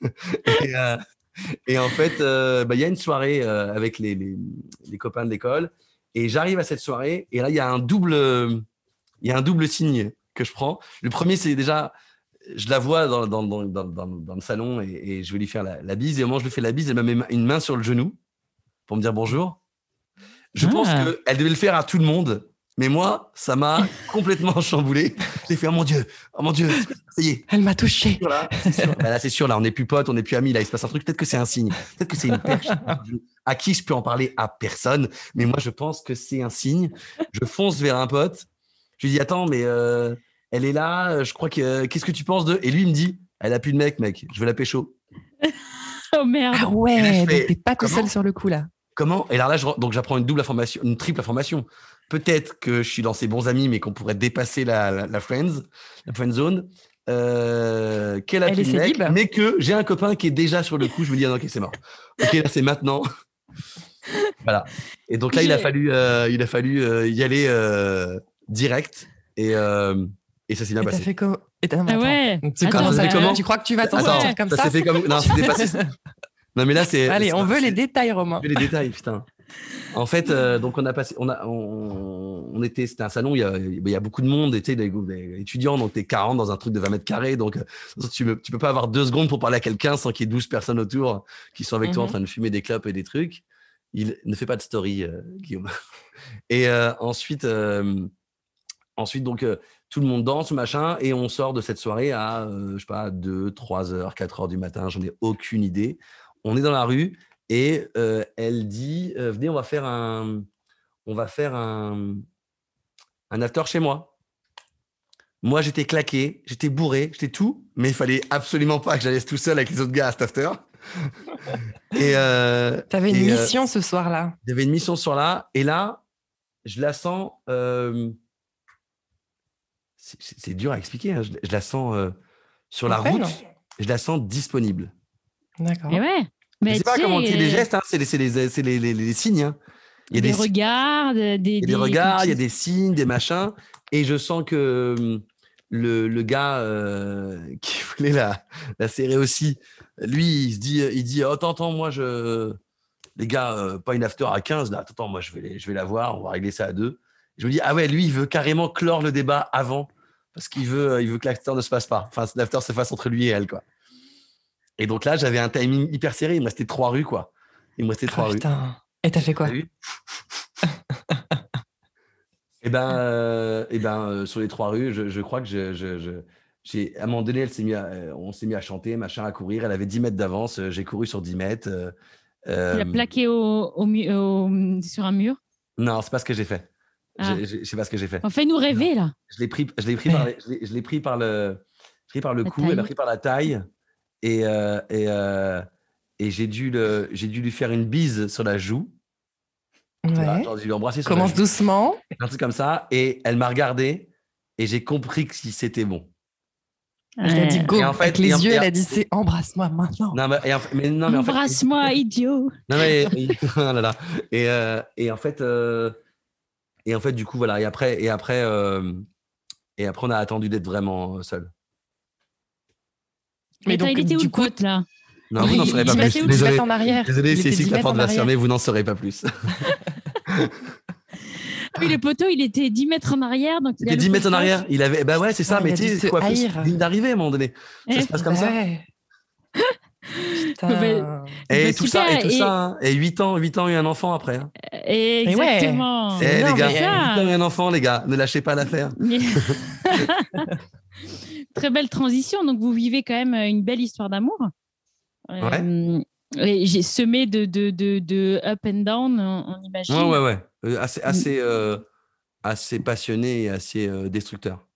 Et en fait, il y a une soirée avec les copains de l'école. Et j'arrive à cette soirée. Et là, il y a un double signe que je prends. Le premier, c'est déjà, je la vois dans le salon et je vais lui faire la bise. Et au moment où je lui fais la bise, elle me met une main sur le genou pour me dire bonjour. Je pense qu'elle devait le faire à tout le monde. Mais moi, ça m'a complètement chamboulé. J'ai fait, oh mon Dieu, ça y est. Elle m'a touché. Là, c'est sûr, là, on n'est plus potes, on n'est plus amis. Là, il se passe un truc. Peut-être que c'est un signe. Peut-être que c'est une perche. À qui je peux en parler? À personne. Mais moi, je pense que c'est un signe. Je fonce vers un pote. Je lui dis, attends, mais elle est là. Je crois que. Qu'est-ce que tu penses de. Et lui, il me dit, elle a plus de mec. Je veux la pécho. Oh merde. Ah ouais, donc t'es pas tout seul sur le coup, là. Comment? Et là, donc j'apprends une triple information. Peut-être que je suis dans ses bons amis, mais qu'on pourrait dépasser la friend zone. Qu'elle a plus de mec, mais que j'ai un copain qui est déjà sur le coup. Je me dis, ok, c'est mort. Ok, là, c'est maintenant. Voilà. Et donc là, il a fallu y aller direct. Et ça s'est bien passé. T'as fait comment? Ouais. Tu crois que tu vas t'en sortir comme ça? Ça s'est fait comme. Non, c'était passé. Non, mais là, c'est. Allez, on veut les détails, Romain. On veut les détails, putain. En fait, donc c'était un salon, il y a beaucoup de monde, des étudiants, donc t'es 40 dans un truc de 20 mètres carrés, donc tu peux pas avoir 2 secondes pour parler à quelqu'un sans qu'il y ait 12 personnes autour qui sont avec toi en train de fumer des clopes et des trucs. Il ne fait pas de story, Guillaume. Et ensuite, donc, tout le monde danse, machin, et on sort de cette soirée à, je sais pas, 2, 3 heures, 4 heures du matin, j'en ai aucune idée. On est dans la rue. Et elle dit, venez, on va faire un after chez moi. Moi, j'étais claqué, j'étais bourré, j'étais tout, mais il fallait absolument pas que j'allais tout seul avec les autres gars à cet after. T'avais une mission ce soir-là. J'avais une mission ce soir-là, et là, je la sens. C'est dur à expliquer. Hein, je la sens sur la route. Je la sens disponible. D'accord. Et ouais. Je ne sais pas comment dire les gestes, hein, c'est les signes. Hein. Il y a des regards, des regards, il y a des signes, des machins. Et je sens que le gars qui voulait la serrer aussi, lui, il dit attends, moi, les gars, pas une after à 15, là, attends, moi, je vais la voir, on va régler ça à 2. Je me dis, ah ouais, lui, il veut carrément clore le débat avant, parce qu'il veut que l'after ne se passe pas. Enfin, l'after se fasse entre lui et elle, quoi. Et donc là, j'avais un timing hyper serré. Il me restait 3 rues, quoi. Putain. Et t'as fait quoi? Sur les 3 rues, je crois que j'ai, à un moment donné, on s'est mis à chanter, machin, à courir. Elle avait 10 mètres d'avance. J'ai couru sur 10 mètres. Tu l'as plaqué sur un mur? Non, c'est pas ce que j'ai fait. Je sais pas ce que j'ai fait. Fais-nous rêver, là. Je l'ai pris par le cou, elle a pris par la taille. Et j'ai dû lui faire une bise sur la joue. Ouais. J'ai dû lui embrasser sur Commence la joue. doucement. Un truc comme ça. Et elle m'a regardé et j'ai compris que si c'était bon. Elle a dit go. Avec les yeux, elle a dit c'est embrasse-moi maintenant. Embrasse-moi, idiot. Non, mais oh là là. Et en fait, du coup, voilà. Et après, on a attendu d'être vraiment seul. Mais donc, il était où le pote, là? Non, vous n'en saurez pas plus. Désolé, c'est ici que la porte va se fermer, vous n'en saurez pas plus. Oui, le poteau, il était 10 mètres en arrière. Donc il était 10 mètres en arrière. Il avait, bah ouais, c'est ça, mais tu sais, quoi, ligne d'arrivée à un moment donné. Ça se passe comme ça. Putain. Et tout ça, hein. Et 8 ans et un enfant après. Hein. Exactement. Les gars, 8 ans et un enfant, les gars, ne lâchez pas l'affaire. Très belle transition. Donc, vous vivez quand même une belle histoire d'amour. Ouais. Et j'ai semé de up and down, on imagine. Ouais. Assez passionné et assez destructeur.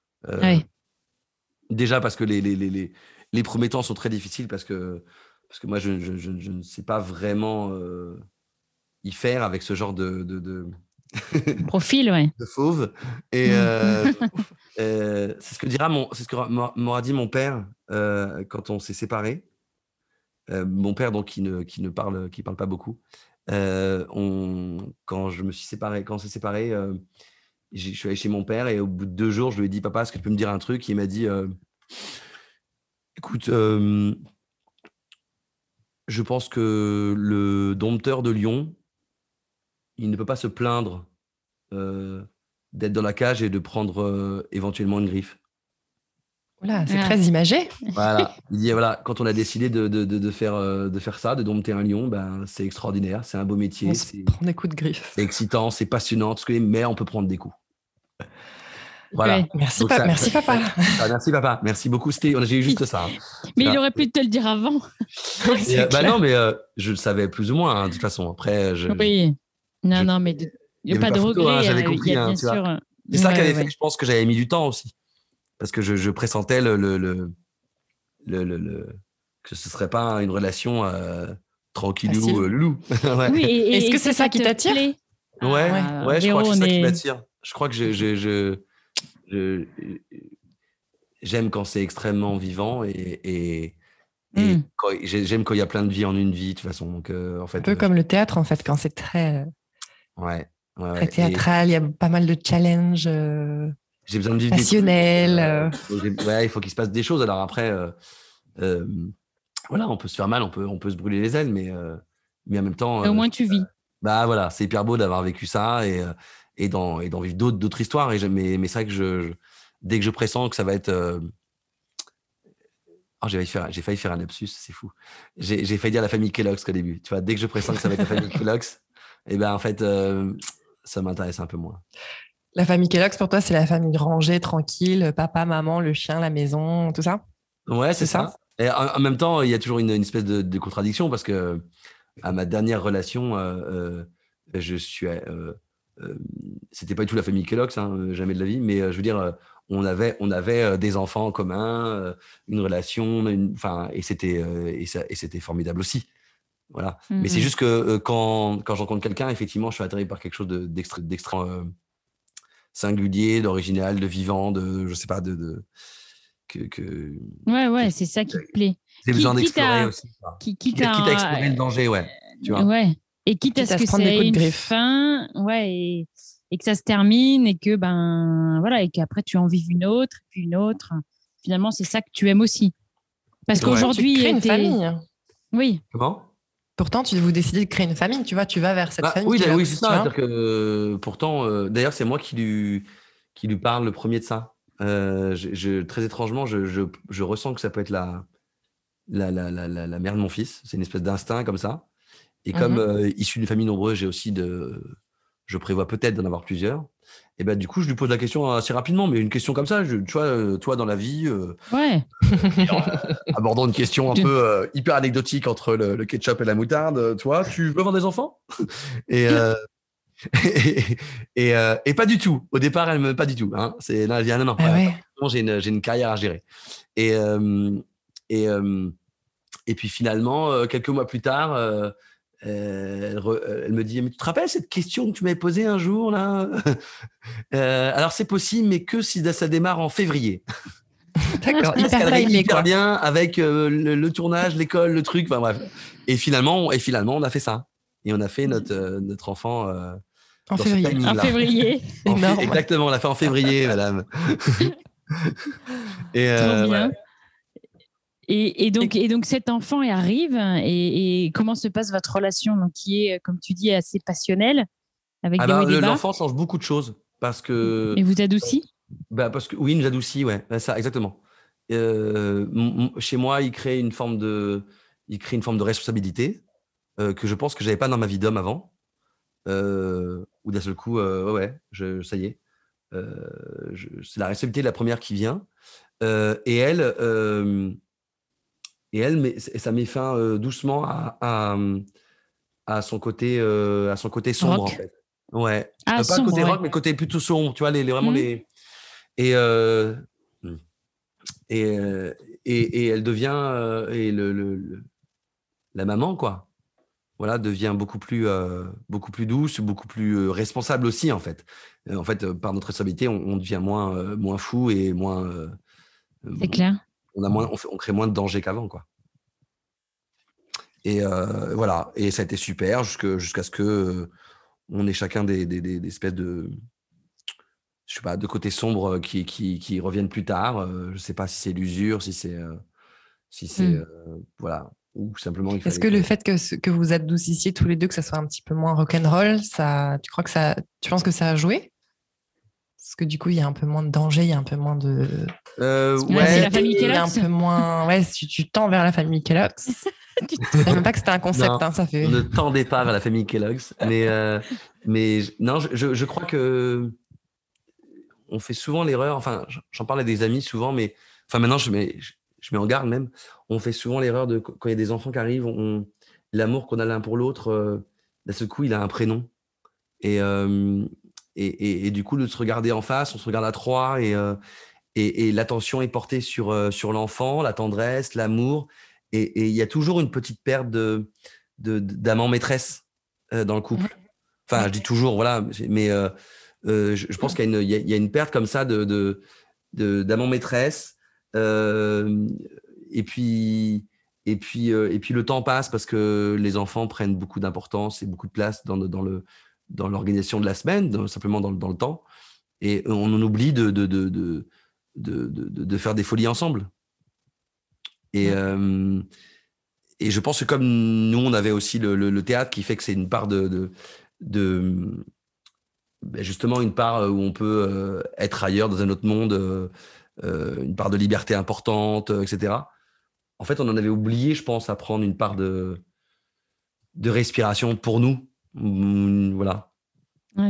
Déjà parce que les premiers temps sont très difficiles parce que moi, je ne sais pas vraiment y faire avec ce genre de profil, ouais. De fauve. Et c'est ce que m'aura dit mon père quand on s'est séparés. Mon père, donc, qui parle pas beaucoup. Quand on s'est séparés, je suis allé chez mon père et au bout de 2 jours, je lui ai dit, papa, est-ce que tu peux me dire un truc? Il m'a dit, écoute, je pense que le dompteur de Lyon, il ne peut pas se plaindre d'être dans la cage et de prendre éventuellement une griffe. Voilà, c'est très imagé. Voilà. Il dit, voilà, quand on a décidé de faire ça, de dompter un lion, ben, c'est extraordinaire, c'est un beau métier. On se prend des coups de griffe. C'est excitant, c'est passionnant, mais on peut prendre des coups. Voilà. Ouais. Merci, papa. Merci, papa. Merci beaucoup. J'ai eu juste ça. Hein. Mais il aurait pu te le dire avant. Non, mais je le savais plus ou moins, hein, de toute façon. Après, oui. Non, mais il n'y a pas de regret. Hein, j'avais compris. Bien tu sûr. Vois. C'est ça qui avait fait, je pense que j'avais mis du temps aussi. Parce que je pressentais que ce serait pas une relation tranquillou, loulou. Ouais. Oui, est-ce que c'est ça qui t'attire? Ouais, je crois que c'est ça qui m'attire. Je crois que j'aime quand c'est extrêmement vivant et j'aime quand il y a plein de vie en une vie de toute façon. Donc, en fait, un peu comme le théâtre en fait, quand c'est très très théâtral, il y a pas mal de challenges. J'ai besoin de vivre passionnel. Il faut qu'il se passe des choses. Alors après, voilà, on peut se faire mal, on peut se brûler les ailes, mais en même temps. Au moins, tu vis. Voilà, c'est hyper beau d'avoir vécu ça et d'en vivre d'autres histoires. Mais c'est vrai que dès que je pressens que ça va être. J'ai failli faire un lapsus, c'est fou. J'ai failli dire la famille Kellogg's au début. Tu vois, dès que je pressens que ça va être la famille Kellogg's, et ben en fait, ça m'intéresse un peu moins. La famille Kellogg's, pour toi, c'est la famille rangée, tranquille, papa, maman, le chien, la maison, tout ça? Ouais, c'est ça. Et en même temps, il y a toujours une espèce de contradiction parce que à ma dernière relation, c'était pas du tout la famille Kellogg's, hein, jamais de la vie, mais je veux dire, on avait des enfants en commun, une relation, et c'était formidable aussi. Voilà. Mm-hmm. Mais c'est juste que quand je rencontre quelqu'un, effectivement, je suis attiré par quelque chose d'extra singulier, d'original, de vivant, de je sais pas, c'est ça qui te plaît. J'ai besoin d'explorer aussi. Quitte à explorer le danger, ouais. Tu vois. Ouais. Et quitte à ce que c'est une fin, et que ça se termine et que et qu'après tu en vives une autre, puis une autre. Finalement, c'est ça que tu aimes aussi. Parce qu'aujourd'hui, tu crées une famille. Oui. Comment ? Pourtant, vous décidez de créer une famille, tu vois, tu vas vers cette famille. Oui, c'est ça. C'est-à-dire que pourtant, d'ailleurs, c'est moi qui lui parle le premier de ça. Très étrangement, je ressens que ça peut être la mère de mon fils. C'est une espèce d'instinct comme ça. Et comme issu d'une famille nombreuse, je prévois peut-être d'en avoir plusieurs. Et ben du coup, je lui pose la question assez rapidement, mais une question comme ça, tu vois, toi dans la vie, abordons une question un peu hyper anecdotique entre le ketchup et la moutarde. Toi, tu veux avoir des enfants ? et pas du tout. Au départ, elle me pas du tout. Hein. Elle dit non. J'ai une carrière à gérer. Et puis finalement, quelques mois plus tard. Elle me dit, mais tu te rappelles cette question que tu m'avais posée un jour là ? Alors c'est possible, mais que si ça démarre en février. D'accord, hyper bien avec le tournage, l'école, le truc, enfin bref. Et finalement, on a fait ça. Et on a fait notre enfant en février. En février. Exactement, on l'a fait en février, madame. Et trop bien. Et donc cet enfant arrive et comment se passe votre relation donc, qui est, comme tu dis, assez passionnelle avec des hauts et des bas. L'enfant change beaucoup de choses parce que. Et vous adoucit ? Parce que oui, il nous adoucit, ouais, ça exactement. Chez moi, il crée une forme de responsabilité que je pense que j'avais pas dans ma vie d'homme avant. Où d'un seul coup, ça y est, c'est la responsabilité de la première qui vient. Et ça met fin doucement à son côté sombre rock. En fait. Ouais. Pas le côté rock, mais le côté plutôt sombre. Tu vois vraiment les et elle devient la maman quoi. Voilà, devient beaucoup plus douce, beaucoup plus responsable aussi en fait. Par notre responsabilité, on devient moins fou et moins. C'est clair. On crée moins de danger qu'avant quoi. Et voilà, et ça a été super jusqu'à ce que on ait chacun des espèces de, je sais pas, de côtés sombres qui reviennent plus tard. Je sais pas si c'est l'usure, si c'est voilà, ou simplement il fallait. Est-ce que le fait que vous adoucissiez tous les deux, que ça soit un petit peu moins rock'n'roll, tu penses que ça a joué ? Parce que du coup, il y a un peu moins de danger, il y a un peu moins de. C'est la famille Kellogg's. Il y a un peu moins. Ouais, si tu tends vers la famille Kellogg's. Je ne savais même pas que c'était un concept. Non, ça fait. Ne tendez pas vers la famille Kellogg's. Mais non, je crois que on fait souvent l'erreur. Enfin, j'en parle à des amis souvent, mais maintenant je mets en garde même. On fait souvent l'erreur de quand il y a des enfants qui arrivent, l'amour qu'on a l'un pour l'autre, d'un seul coup, il a un prénom. Et du coup, de se regarder en face, on se regarde à trois et l'attention est portée sur l'enfant, la tendresse, l'amour. Et il y a toujours une petite perte d'amant maîtresse dans le couple. Enfin, je dis toujours, voilà, mais je pense qu'il y a une perte comme ça d'amant maîtresse. Et puis le temps passe parce que les enfants prennent beaucoup d'importance et beaucoup de place dans l'organisation de la semaine, simplement dans le temps. Et on en oublie de faire des folies ensemble. Et je pense que comme nous, on avait aussi le théâtre qui fait que c'est une part justement une part où on peut être ailleurs dans un autre monde, une part de liberté importante, etc. En fait, on en avait oublié, je pense, à prendre une part de respiration pour nous. Voilà. Ouais.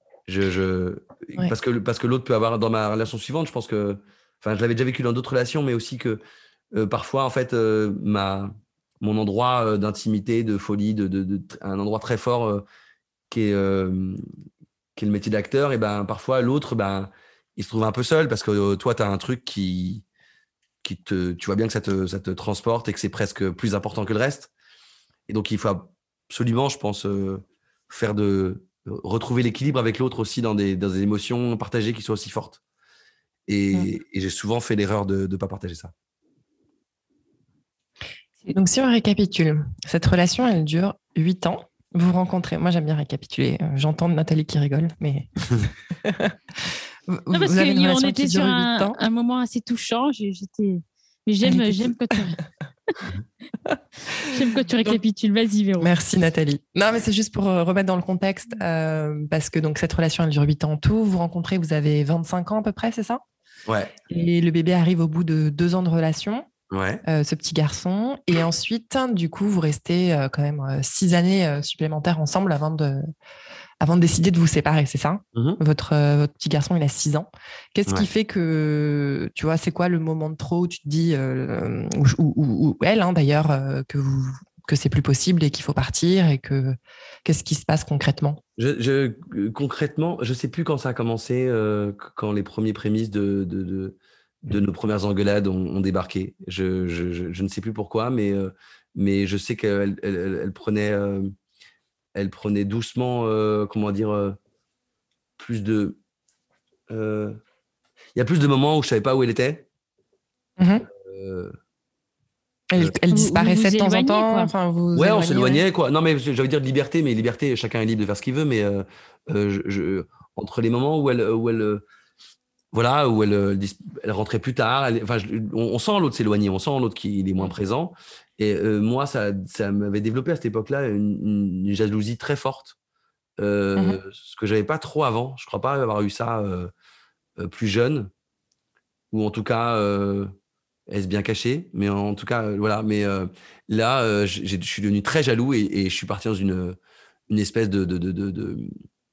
Parce que l'autre peut avoir, dans ma relation suivante, je pense que, je l'avais déjà vécu dans d'autres relations, mais aussi que parfois, en fait, mon endroit d'intimité, de folie, un endroit très fort qui est le métier d'acteur, et ben parfois l'autre, il se trouve un peu seul parce que toi, tu as un truc tu vois bien que ça te transporte et que c'est presque plus important que le reste. Et donc, il faut absolument, je pense, retrouver l'équilibre avec l'autre aussi dans des émotions partagées qui soient aussi fortes. Et j'ai souvent fait l'erreur de ne pas partager ça. Donc, si on récapitule, cette relation, elle dure 8 ans. Vous rencontrez, moi j'aime bien récapituler. J'entends Nathalie qui rigole, mais. Non, parce qu'on était sur un moment assez touchant. Mais j'aime quand tu. J'aime quand tu récapitules. Vas-y, Véro. Merci, Nathalie. Non, mais c'est juste pour remettre dans le contexte, parce que donc, cette relation, elle dure 8 ans en tout. Vous rencontrez, vous avez 25 ans à peu près, c'est ça? Ouais. Et le bébé arrive au bout de 2 ans de relation, ce petit garçon. Et ensuite, du coup, vous restez quand même 6 années supplémentaires ensemble avant de décider de vous séparer, c'est ça? Votre petit garçon, il a 6 ans. Qu'est-ce qui fait que, tu vois, c'est quoi le moment de trop où tu te dis, ou elle, d'ailleurs, que c'est plus possible et qu'il faut partir et qu'est-ce qui se passe concrètement? Concrètement, je sais plus quand ça a commencé, quand les premiers prémices de nos premières engueulades ont débarqué. Je ne sais plus pourquoi, mais je sais qu'elle prenait doucement, comment dire, plus de... Il y a plus de moments où je ne savais pas où elle était. Elle disparaissait de temps en temps. Enfin, on s'éloignait, quoi. Non, mais j'allais dire de liberté, mais liberté, chacun est libre de faire ce qu'il veut. Mais entre les moments où elle rentrait plus tard, on sent l'autre s'éloigner, on sent l'autre qu'il est moins présent. Et moi, ça m'avait développé à cette époque-là une jalousie très forte, ce que j'avais pas trop avant. Je crois pas avoir eu ça plus jeune, ou en tout cas est-ce bien caché. Mais en tout cas, voilà. Mais là, je suis devenu très jaloux et je suis parti dans une espèce de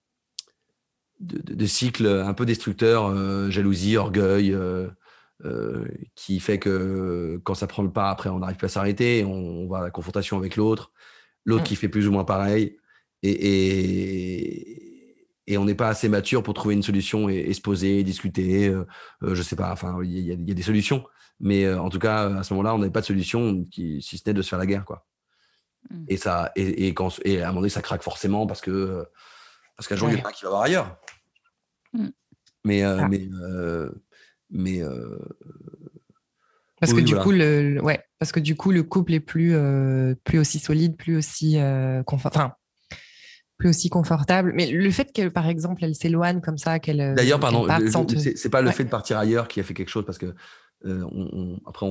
cycle un peu destructeur, jalousie, orgueil. Qui fait que quand ça prend le pas, après on n'arrive plus à s'arrêter, on va à la confrontation avec l'autre qui fait plus ou moins pareil, et on n'est pas assez mature pour trouver une solution et se poser, discuter. Je sais pas, enfin il y a des solutions, mais en tout cas à ce moment-là on n'avait pas de solution si ce n'est de se faire la guerre, quoi. Et ça, et à un moment donné ça craque forcément parce qu'un jour il y en a un qui va voir ailleurs. Parce que du coup, parce que du coup, le couple est plus aussi solide, plus aussi plus aussi confortable. Mais le fait qu'elle, par exemple, elle s'éloigne comme ça, qu'elle. D'ailleurs, pardon, c'est pas le fait de partir ailleurs qui a fait quelque chose, parce que après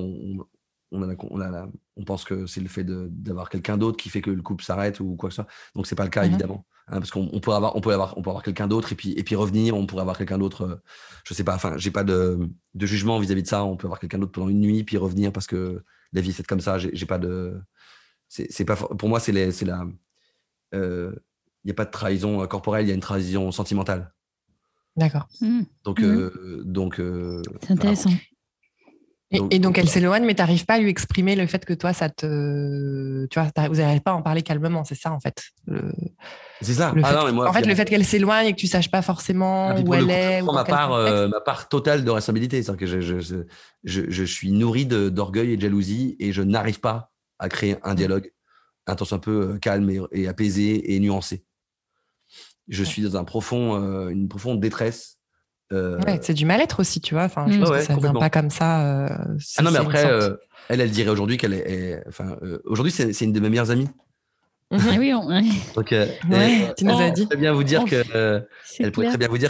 on pense que c'est le fait d'avoir quelqu'un d'autre qui fait que le couple s'arrête ou quoi que ce soit. Donc c'est pas le cas, évidemment. Parce qu'on peut avoir quelqu'un d'autre et puis revenir, on pourrait avoir quelqu'un d'autre, je sais pas, enfin j'ai pas de jugement vis-à-vis de ça. On peut avoir quelqu'un d'autre pendant une nuit puis revenir parce que la vie c'est comme ça. J'ai pas de, c'est pas, pour moi c'est la, il y a pas de trahison corporelle, il y a une trahison sentimentale. D'accord. Donc c'est intéressant. Et donc elle s'éloigne, mais tu n'arrives pas à lui exprimer le fait que toi, ça te. Tu vois, vous n'arrivez pas à en parler calmement, c'est ça en fait. C'est ça. Le fait qu'elle s'éloigne et que tu ne saches pas forcément où elle est. Je prends ma part totale de responsabilité. C'est-à-dire que je suis nourri d'orgueil et de jalousie et je n'arrive pas à créer un dialogue un temps un peu calme et apaisé et nuancé. Je suis dans une profonde détresse. C'est du mal-être aussi, tu vois. Enfin, je pense que ça ne vient pas comme ça. Non, mais après, elle dirait aujourd'hui qu'elle est. Aujourd'hui, c'est une de mes meilleures amies. Ah oui, donc, tu nous as dit. Très bien vous dire elle pourrait très bien vous dire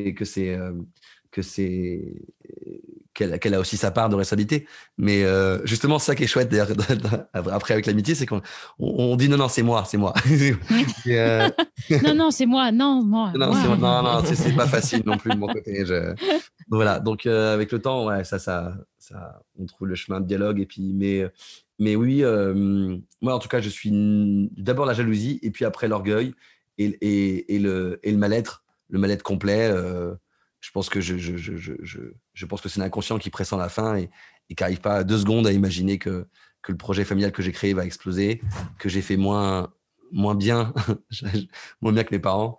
qu'elle a aussi sa part de responsabilité. Mais justement, ça qui est chouette d'ailleurs, après avec l'amitié, c'est qu'on dit non, c'est moi. Non, c'est moi. Non, c'est pas facile non plus de mon côté. Voilà, donc avec le temps, ça, on trouve le chemin de dialogue. Et puis, mais oui, moi en tout cas, je suis d'abord la jalousie et puis après l'orgueil et le mal-être, complet. Je pense que je pense que c'est l'inconscient qui pressent la fin et qui n'arrive pas 2 secondes à imaginer que le projet familial que j'ai créé va exploser, que j'ai fait moins bien, moins bien que mes parents,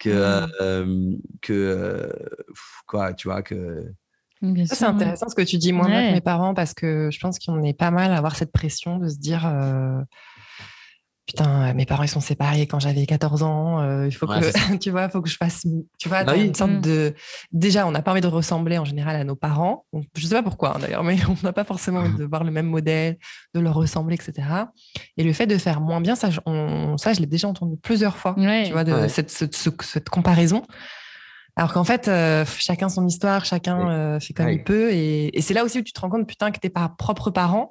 quoi, tu vois, que. Ça, c'est intéressant ce que tu dis, moins bien que mes parents, parce que je pense qu'on est pas mal à avoir cette pression de se dire putain, mes parents ils sont séparés quand j'avais 14 ans, il faut que tu vois, faut que je fasse, tu vois, une sorte de, déjà on n'a pas envie de ressembler en général à nos parents, donc, je sais pas pourquoi d'ailleurs, mais on n'a pas forcément envie de voir le même modèle, de leur ressembler, etc. Et le fait de faire moins bien, ça je l'ai déjà entendu plusieurs fois, tu vois, cette comparaison. Alors qu'en fait, chacun son histoire, chacun fait comme il peut, et c'est là aussi où tu te rends compte, putain, que tes propres parents.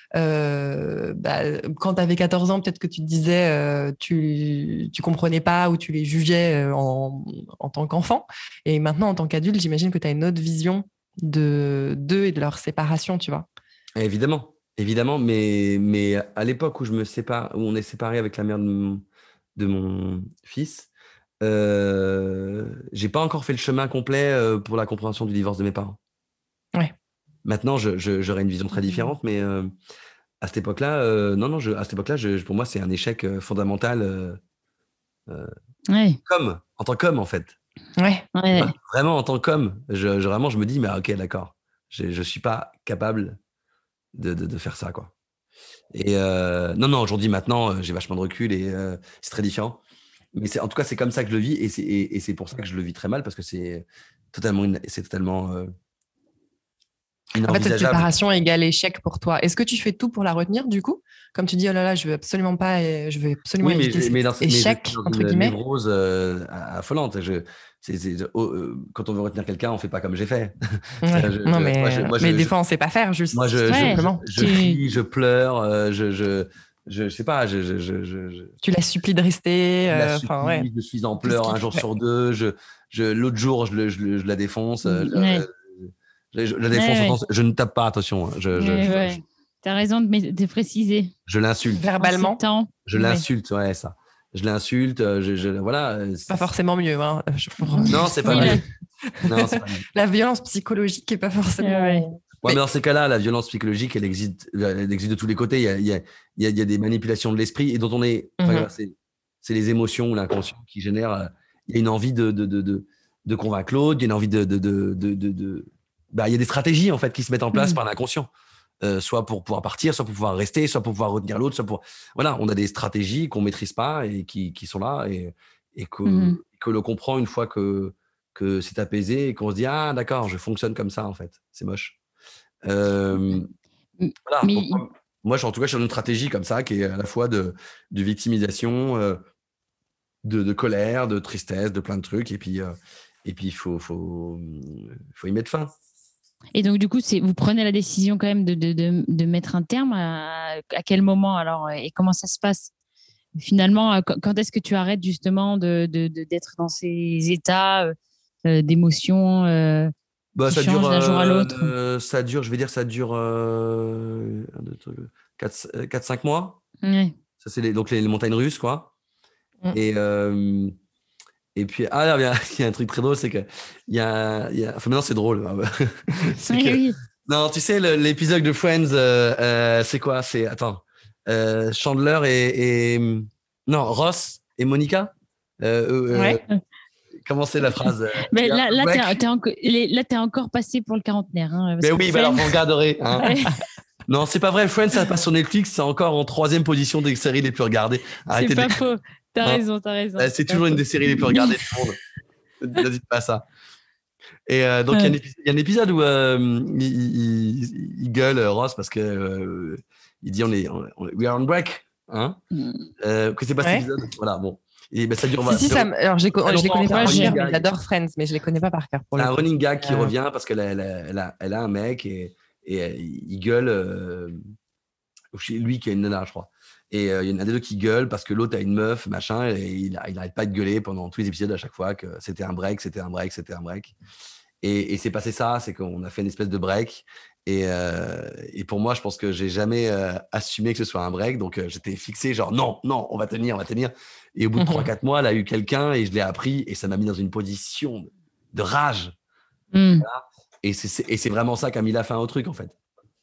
Quand tu avais 14 ans, peut-être que tu te disais, tu comprenais pas ou tu les jugeais en tant qu'enfant. Et maintenant, en tant qu'adulte, j'imagine que tu as une autre vision d'eux et de leur séparation, tu vois. Évidemment, mais à l'époque où on est séparé avec la mère de mon fils, j'ai pas encore fait le chemin complet pour la compréhension du divorce de mes parents. Ouais. Maintenant, j'aurais une vision très différente, mais à cette époque-là, non, à cette époque-là, pour moi, c'est un échec fondamental, en tant qu'homme, en fait. Ouais. Vraiment, en tant qu'homme, vraiment, je me dis, mais ok, d'accord, je suis pas capable de faire ça, quoi. Et non, aujourd'hui, maintenant, j'ai vachement de recul et c'est très différent. Mais en tout cas, c'est comme ça que je le vis et c'est pour ça que je le vis très mal parce que c'est totalement en fait, cette séparation égale échec pour toi. Est-ce que tu fais tout pour la retenir, du coup? Comme tu dis, oh là là, je veux absolument éviter cet échec, entre guillemets. Une névrose affolante. Quand on veut retenir quelqu'un, on fait pas comme j'ai fait. Mais des fois, on sait pas faire, juste. Moi, je crie, je pleure, je sais pas. Tu la supplies de rester. Je suis en pleurs un jour sur deux. L'autre jour, je la défonce. Je la défonce. Je ne tape pas, attention. T'as raison de préciser. Je l'insulte. Verbalement. Je l'insulte, ça. Je l'insulte, voilà. C'est pas forcément mieux. Hein. Non, c'est pas mieux. Non, c'est pas mieux. La violence psychologique est pas forcément. Mais dans ces cas-là, la violence psychologique, elle existe de tous les côtés. Il y a des manipulations de l'esprit et dont on est. C'est les émotions ou l'inconscient qui génèrent. Il y a une envie de convaincre l'autre. Il y a une envie il y a des stratégies en fait qui se mettent en place par l'inconscient. Soit pour pouvoir partir, soit pour pouvoir rester, soit pour pouvoir retenir l'autre, voilà, on a des stratégies qu'on maîtrise pas et qui sont là et que l'on comprend une fois que c'est apaisé et qu'on se dit ah d'accord, je fonctionne comme ça en fait. C'est moche. Voilà. Moi, en tout cas, je suis dans une stratégie comme ça qui est à la fois de victimisation, de colère, de tristesse, de plein de trucs et puis il faut y mettre fin. Et donc, du coup, vous prenez la décision quand même de mettre un terme à quel moment alors et comment ça se passe? Finalement, quand est-ce que tu arrêtes justement d'être dans ces états d'émotion qui changent d'un jour à l'autre? Ça dure, je vais dire, ça dure 4-5 mois. Ouais. Ça, c'est donc les montagnes russes, quoi. Et puis, il y a un truc très drôle, c'est que maintenant, c'est drôle. Non, tu sais, l'épisode de Friends, c'est quoi? Attends, Chandler et non, Ross et Monica. Comment c'est la phrase? Mais là, t'es encore passé pour le quarantenaire. Hein, mais oui, alors vous regarderez. Hein. Non, c'est pas vrai. Friends, ça passe sur Netflix. C'est encore en 3e position des séries les plus regardées. Arrêtez c'est pas faux. T'as raison. C'est toujours une des séries les plus regardées du monde. Ne dites pas ça. Et donc, il y a un épisode où il gueule Ross parce que il dit we are on break. Hein que c'est pas cet épisode. Voilà, bon. Et ça dure. Alors, je les connais pas. J'adore Friends, mais je les connais pas par cœur. C'est un running gag qui revient parce qu'elle a un mec et il gueule. Lui qui a une nana, je crois. Et il y en a des deux qui gueulent parce que l'autre a une meuf, machin, et il n'arrête pas de gueuler pendant tous les épisodes à chaque fois que c'était un break. Et c'est passé ça, c'est qu'on a fait une espèce de break. Et pour moi, je pense que j'ai jamais assumé que ce soit un break. Donc, j'étais fixé, genre, non, on va tenir. Et au bout de 3-4 mois, elle a eu quelqu'un et je l'ai appris et ça m'a mis dans une position de rage. Voilà. Et c'est vraiment ça qui a mis la fin au truc, en fait.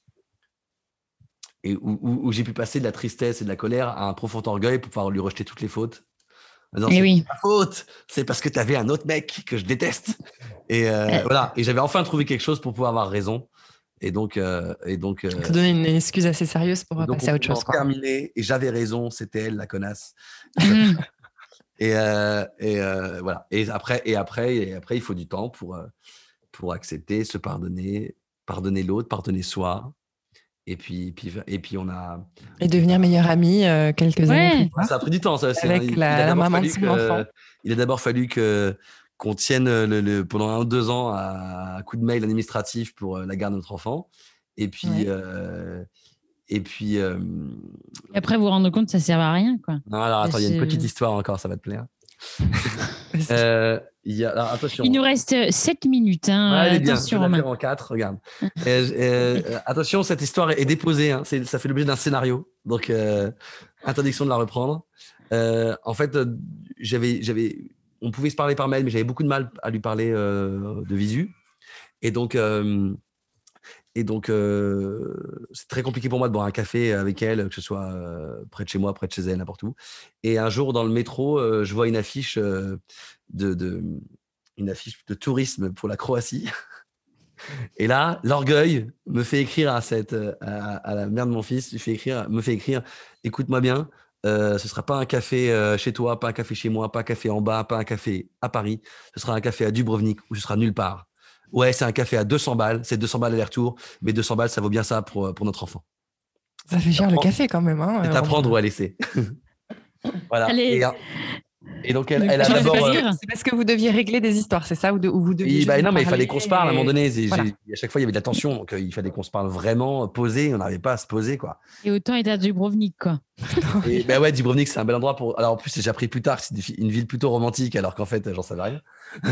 Et où j'ai pu passer de la tristesse et de la colère à un profond orgueil pour pouvoir lui rejeter toutes les fautes. Non, c'est pas faute, c'est parce que tu avais un autre mec que je déteste. Et voilà. Et j'avais enfin trouvé quelque chose pour pouvoir avoir raison. Et donc, te donner une excuse assez sérieuse pour passer à autre chose. Terminé, et j'avais raison, c'était elle, la connasse. et voilà. Et après, il faut du temps pour accepter, se pardonner l'autre, pardonner soi. Et puis on a. Et devenir meilleur ami quelques années plus tard. Ça a pris du temps, ça. Avec la maman de son enfant. Il a d'abord fallu qu'on tienne pendant 1 ou 2 ans à coup de mail administratif pour la garde de notre enfant. Et puis. Et après, vous vous rendez compte que ça ne sert à rien, quoi. Non, alors attends, il y a une petite histoire encore, ça va te plaire. Alors, attention. Il nous reste 7 minutes. Hein. Ouais, elle est bien. Attention, je vais la faire en 4, regarde. Attention, cette histoire est déposée. Hein. Ça fait l'objet d'un scénario. Donc, interdiction de la reprendre. En fait, on pouvait se parler par mail, mais j'avais beaucoup de mal à lui parler de visu. Et donc, c'est très compliqué pour moi de boire un café avec elle, que ce soit près de chez moi, près de chez elle, n'importe où. Et un jour, dans le métro, je vois une affiche une affiche de tourisme pour la Croatie. Et là, l'orgueil me fait écrire à la mère de mon fils, me fait écrire, écoute-moi bien, ce sera pas un café chez toi, pas un café chez moi, pas un café en bas, pas un café à Paris, ce sera un café à Dubrovnik où ce sera nulle part. Ouais, c'est un café à 200 balles, c'est 200 balles aller-retour, mais 200 balles, ça vaut bien ça pour notre enfant. Ça fait cher le café quand même. Hein, c'est à prendre ou à laisser. Voilà. Allez. Et donc, elle a d'abord. C'est parce que vous deviez régler des histoires, c'est ça, ou vous deviez. Non, mais il fallait qu'on se parle à un moment donné. Voilà. À chaque fois, il y avait de la tension, donc il fallait qu'on se parle vraiment, posé. On n'arrivait pas à se poser, quoi. Et autant être à Dubrovnik, quoi. Et ouais, Dubrovnik, c'est un bel endroit pour. Alors en plus, j'ai appris plus tard que c'est une ville plutôt romantique, alors qu'en fait, j'en savais rien.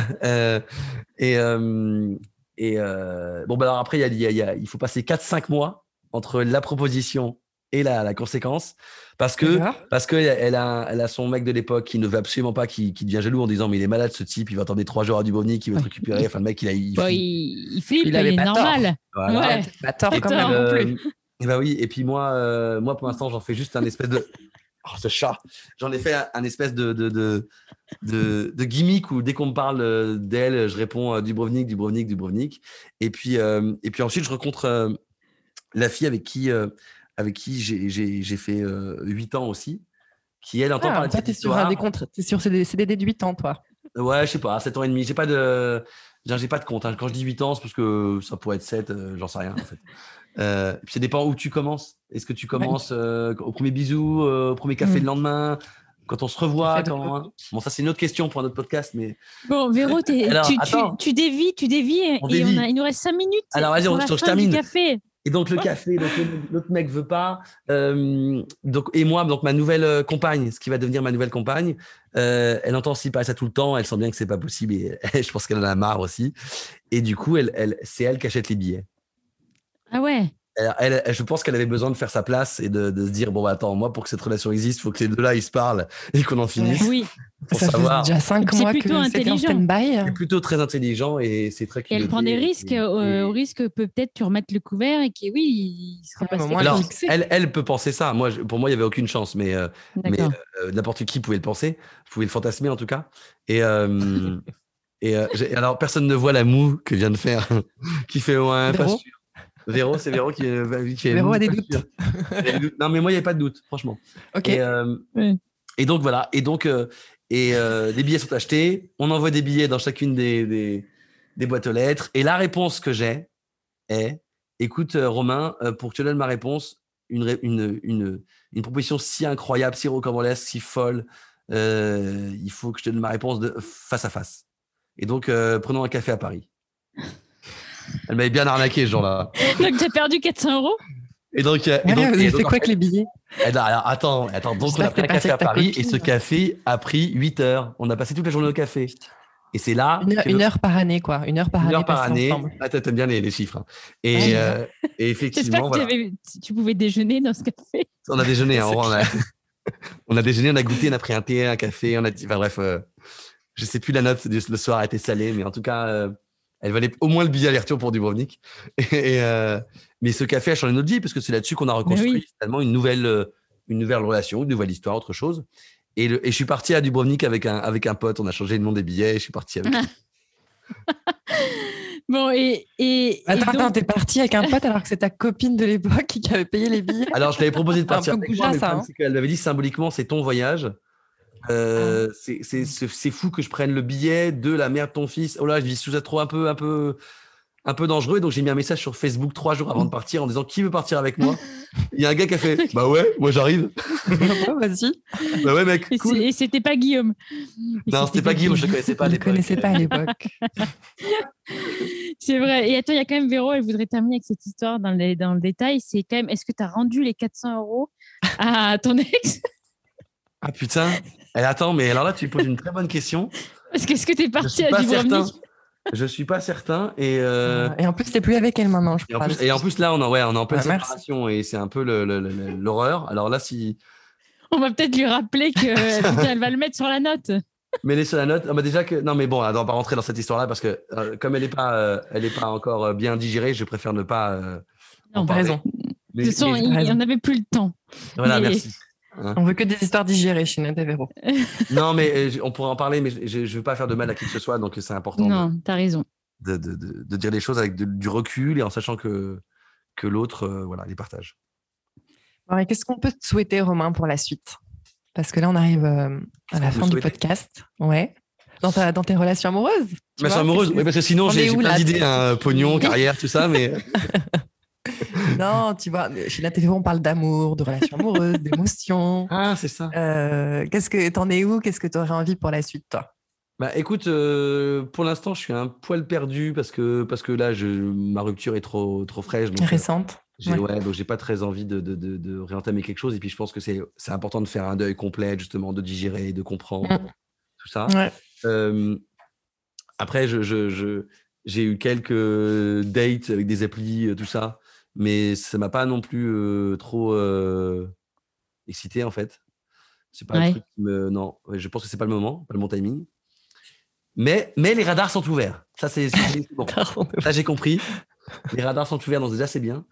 Bon, alors après, il faut passer 4-5 mois entre la proposition et la conséquence, parce que elle a son mec de l'époque qui ne veut absolument pas, qui devient jaloux en disant mais il est malade ce type, il va attendre 3 jours à Dubrovnik, il va te récupérer. Enfin, le mec, il flippe, il est normal. Voilà. Ouais, pas tort quand même non plus. Et bah oui, et puis moi pour l'instant, j'en fais juste un espèce de. Oh, ce chat. J'en ai fait un espèce de gimmick où dès qu'on me parle d'elle, je réponds Dubrovnik. Et puis ensuite, je rencontre la fille avec qui j'ai fait 8 ans aussi, qui elle entend parler de cette histoire. T'es sur CDD de 8 ans, toi. Ouais, je sais pas, 7 ans et demi. J'ai pas de compte. Hein. Quand je dis 8 ans, c'est parce que ça pourrait être 7, j'en sais rien en fait. Puis ça dépend où tu commences. Est-ce que tu commences au premier bisou, au premier café le lendemain, quand on se revoit Bon, ça c'est une autre question pour un autre podcast, mais. Bon, Véro, tu dévis et il nous reste 5 minutes. Alors vas-y, je termine. Café. Et donc le café, donc l'autre mec veut pas. Et moi, donc ma nouvelle compagne, ce qui va devenir ma nouvelle compagne, elle entend aussi parler ça tout le temps. Elle sent bien que c'est pas possible et je pense qu'elle en a marre aussi. Et du coup, c'est elle qui achète les billets. Ah ouais. Je pense qu'elle avait besoin de faire sa place et de se dire bon bah attends, moi pour que cette relation existe, il faut que ces deux-là ils se parlent et qu'on en finisse. Oui. Ça fait déjà 5 mois que c'est en stand-by. C'est plutôt très intelligent et c'est très. Et elle prend des risques au risque que peut-être tu remettes le couvert et qu'il il sera pas. Alors elle peut penser ça. Pour moi il y avait aucune chance, mais n'importe qui pouvait le penser, pouvait le fantasmer en tout cas. Alors personne ne voit la moue que vient de faire, qui fait pas sûr. Véro, c'est Véro qui Véro a des doutes. Non, mais moi, il n'y avait pas de doute, franchement. Ok. Et donc, voilà. Et donc, les billets sont achetés. On envoie des billets dans chacune des boîtes aux lettres. Et la réponse que j'ai est écoute, Romain, pour que tu donnes ma réponse, une proposition si incroyable, si rocambolesque, si folle, il faut que je te donne ma réponse face à face. Et donc, prenons un café à Paris. Elle m'avait bien arnaqué ce jour-là. Donc, tu as perdu 400 €. Et donc, vous avez fait quoi avec les billets? Alors, attends. Donc, on a pris un café à Paris et ce café a pris 8 heures. On a passé toute la journée au café. Et c'est là. Une heure par année, quoi. Une heure par année. Ah, t'aimes bien les chiffres. Hein. Et effectivement. J'espère que tu pouvais déjeuner dans ce café. On a déjeuné. Hein, on a déjeuné, on a goûté, on a pris un thé, un café. On a dit, bref, je sais plus la note. Le soir a été salé, mais en tout cas. Elle valait au moins le billet aller-retour pour Dubrovnik. Mais ce café a changé notre vie parce que c'est là-dessus qu'on a reconstruit finalement une nouvelle relation, une nouvelle histoire, autre chose. Et je suis parti à Dubrovnik avec un pote. On a changé le nom des billets et je suis parti avec lui. Bon, Attends, t'es parti avec un pote alors que c'est ta copine de l'époque qui avait payé les billets. Alors, je t'avais proposé de partir avec moi, mais le ça, problème, c'est qu'elle m'avait dit symboliquement, c'est ton voyage. C'est fou que je prenne le billet de la mère de ton fils. Oh là, je dis, je trouve ça trop un peu dangereux. Donc, j'ai mis un message sur Facebook 3 jours avant de partir en disant qui veut partir avec moi. Il y a un gars qui a fait bah ouais, moi j'arrive. Vas-y. Bah ouais, mec. Cool. Et c'était pas Guillaume. Non, c'était pas Guillaume, je ne connaissais pas à l'époque. Je ne connaissais pas à l'époque. C'est vrai. Et attends, il y a quand même Véro, elle voudrait terminer avec cette histoire dans le détail. C'est quand même, est-ce que tu as rendu les 400 € à ton ex? Ah putain. Attends, mais alors là, tu poses une très bonne question. Parce que est-ce que tu es parti à Dubrovnik? Je suis pas certain. Et en plus, t'es plus avec elle maintenant, je crois. Et en plus, là, on est en pleine séparation et c'est un peu l'horreur. Alors là, si. On va peut-être lui rappeler qu'elle va le mettre sur la note. Mais sur la note. Déjà que. Non, mais bon, on va pas rentrer dans cette histoire-là parce que comme elle n'est pas encore bien digérée, je préfère ne pas. Non, t'as raison. De toute façon, il n'y en avait plus le temps. Voilà, merci. On veut que des histoires digérées chez Nat et Véro. Non, mais on pourrait en parler, mais je ne veux pas faire de mal à qui que ce soit, donc c'est important. Non, tu as raison. De dire les choses avec du recul et en sachant que l'autre les partage. Bon, et qu'est-ce qu'on peut te souhaiter, Romain, pour la suite? Parce que là, on arrive à la fin du podcast. Ouais. Dans tes relations amoureuses. Relations amoureuses, oui, parce que sinon, j'ai plein d'idées, pognon, carrière, tout ça, mais. Non, tu vois, chez Nat et Véro, on parle d'amour, de relations amoureuses, d'émotions. Ah, c'est ça. T'en es où? Qu'est-ce que tu aurais envie pour la suite, toi? Bah, écoute, pour l'instant, je suis un poil perdu parce que là, ma rupture est trop fraîche. Donc, récente. Donc j'ai pas très envie de réentamer quelque chose. Et puis, je pense que c'est important de faire un deuil complet, justement, de digérer, de comprendre tout ça. Ouais. Après, j'ai eu quelques dates avec des applis, tout ça. Mais ça m'a pas non plus trop excité, en fait. C'est pas un truc qui me... Non, je pense que c'est pas le moment, pas le bon timing. Mais les radars sont ouverts. Ça, c'est bon. Ça, j'ai compris. Les radars sont ouverts, donc déjà, c'est bien.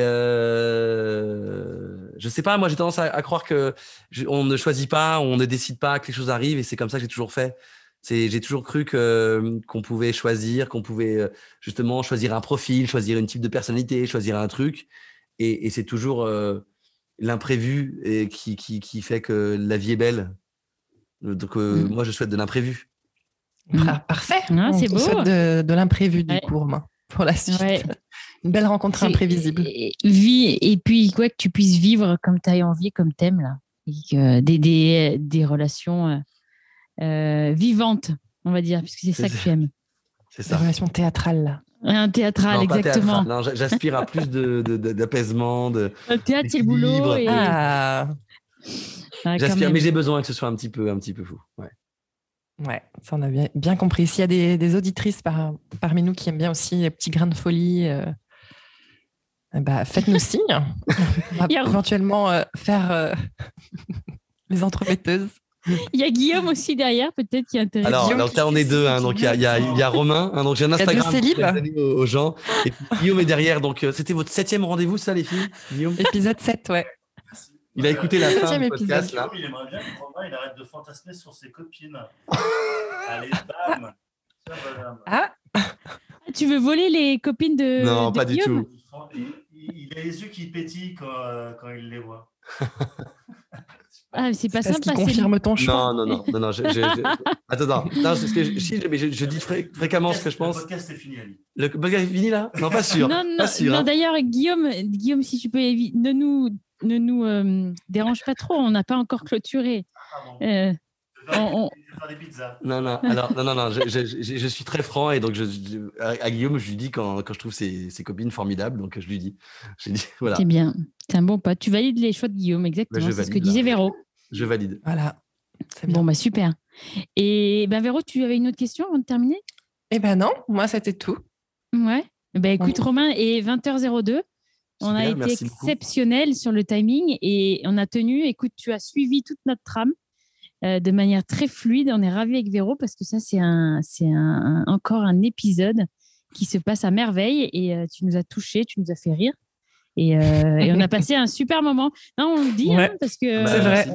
Je sais pas, moi, j'ai tendance à croire qu'on ne choisit pas, on ne décide pas que les choses arrivent, et c'est comme ça que j'ai toujours fait. J'ai toujours cru qu'on pouvait choisir, qu'on pouvait justement choisir un profil, choisir une type de personnalité, choisir un truc. Et c'est toujours l'imprévu qui fait que la vie est belle. Donc, moi, je souhaite de l'imprévu. Parfait. C'est beau. On souhaite de l'imprévu, du coup, Romain, pour la suite. Ouais. Une belle rencontre imprévisible. Et puis, que tu puisses vivre comme tu as envie, comme tu aimes, là. Et des relations... vivante, on va dire, puisque c'est ça que tu aimes. C'est ça. Des relations théâtrales, là. Un théâtral, non, exactement. Non, j'aspire à plus d'apaisement. Le théâtre, c'est le boulot. Et... j'aspire, mais j'ai besoin que ce soit un petit peu fou. Ouais, ça on a bien compris. S'il y a des auditrices parmi nous qui aiment bien aussi les petits grains de folie, faites-nous signe. On va éventuellement faire les entremetteuses. Il y a Guillaume aussi derrière, peut-être, qui est intéressé. Alors, donc là, on est deux. Donc, il y a Romain. Donc, j'ai un Instagram aux gens. Et puis, Guillaume est derrière. Donc, c'était votre 7e rendez-vous, ça, les filles, Guillaume? Épisode 7, ouais. Il a écouté la fin du podcast, là. Il aimerait bien que Romain, il arrête de fantasmer sur ses copines. Allez, bam. Tu veux voler les copines de Non, de pas Guillaume? du tout. Il a les yeux qui pétillent quand il les voit. C'est pas simple. Qui confirme ton choix. Non. Attends. Non, c'est ce que je dis fréquemment ce que je pense. Le podcast est fini, Ali. Le podcast est fini, là? Non, pas sûr. Non, d'ailleurs, Guillaume, si tu peux ne nous dérange pas trop. On n'a pas encore clôturé. Faire des pizzas. Non. Alors, non. Je suis très franc et donc à Guillaume, je lui dis quand je trouve ses copines formidables, donc je lui dis. Voilà. C'est bien. C'est un bon pote. Tu valides les choix de Guillaume, exactement. C'est ce que disait Véro. Je valide. Voilà. C'est bien. Bon, super. Et Véro, tu avais une autre question avant de terminer? Non, moi, c'était tout. Ouais. Écoute, Romain, et 20h02. On a été exceptionnel sur le timing et on a tenu. Écoute, tu as suivi toute notre trame de manière très fluide. On est ravis avec Véro parce que ça, c'est encore un épisode qui se passe à merveille et tu nous as touchés, tu nous as fait rire et on a passé un super moment. Non, on le dit parce que c'est vrai.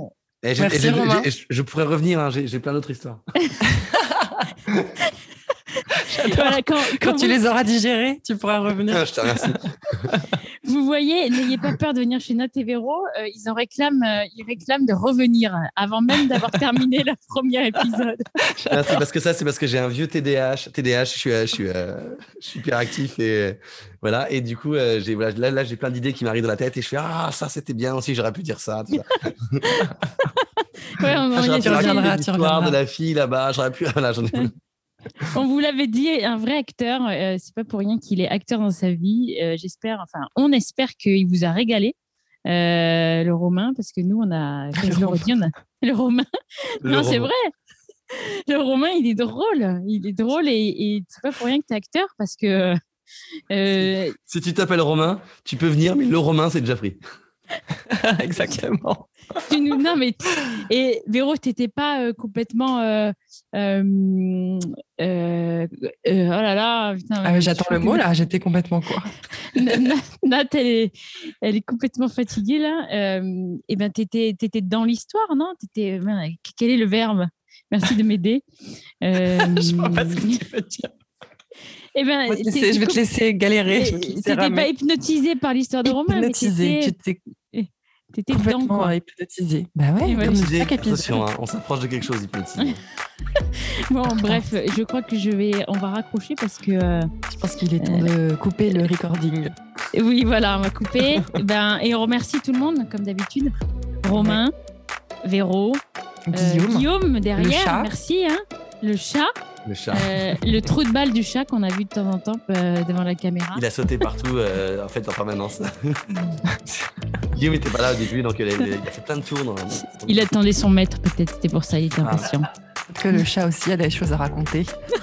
Je pourrais revenir, j'ai plein d'autres histoires. Voilà, quand tu les auras digérés, tu pourras revenir. Je te remercie. Vous voyez, n'ayez pas peur de venir chez Nat et Véro. Ils réclament de revenir avant même d'avoir terminé le premier épisode. Ah, c'est parce que j'ai un vieux TDAH. Je suis hyper actif et voilà. Et du coup, j'ai plein d'idées qui m'arrivent dans la tête et je fais ça c'était bien aussi, j'aurais pu dire ça. Tout ça. Ouais, tu reviendras. De la fille là-bas, j'aurais pu. Voilà, j'en ai. On vous l'avait dit, un vrai acteur, c'est pas pour rien qu'il est acteur dans sa vie. On espère qu'il vous a régalé, le Romain, parce que nous, on a le Romain. Non, c'est vrai. Le Romain, il est drôle et c'est pas pour rien que tu es acteur, parce que si tu t'appelles Romain, tu peux venir, mais le Romain, c'est déjà pris. Exactement. Non, mais et Véro, t'étais pas complètement oh là là, putain, j'attends le mot là, j'étais complètement quoi. Nat, elle est complètement fatiguée là. Et ben t'étais dans l'histoire, non? Quel est le verbe? Merci de m'aider. Je sais pas ce que tu veux dire. Eh ben, je vais te laisser galérer. T'étais pas hypnotisée par l'histoire de Romain. Hypnotisée. T'étais dedans, quoi. Hypnotisé. Bah ouais, comme chaque épisode. On s'approche de quelque chose hypnotisé. Bon, bref, je crois que on va raccrocher parce que... je pense qu'il est temps de couper le recording. Oui, voilà, on va couper. Et on remercie tout le monde, comme d'habitude. Romain, Véro, Guillaume derrière, merci. Hein. Le chat. Le trou de balle du chat qu'on a vu de temps en temps devant la caméra. Il a sauté partout en permanence. Guillaume n'était pas là au début, donc il a fait plein de tours. Il attendait son maître, peut-être, c'était pour ça, il était impatient. Peut-être que le chat aussi a des choses à raconter.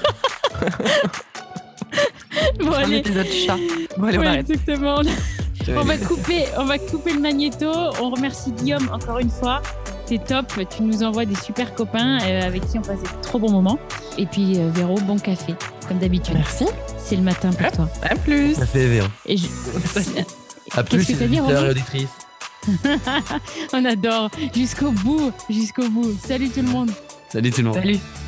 Bon, un épisode chat. Bon, allez, on arrête. Exactement. On va couper le magnéto. On remercie Guillaume encore une fois. C'est top, tu nous envoies des super copains avec qui on passe des trop bons moments. Et puis Véro, bon café, comme d'habitude. Merci. C'est le matin pour toi. À plus. Café Véro. À plus, auditeurs et auditrices. On adore. Jusqu'au bout. Salut tout le monde. Salut tout le monde. Salut.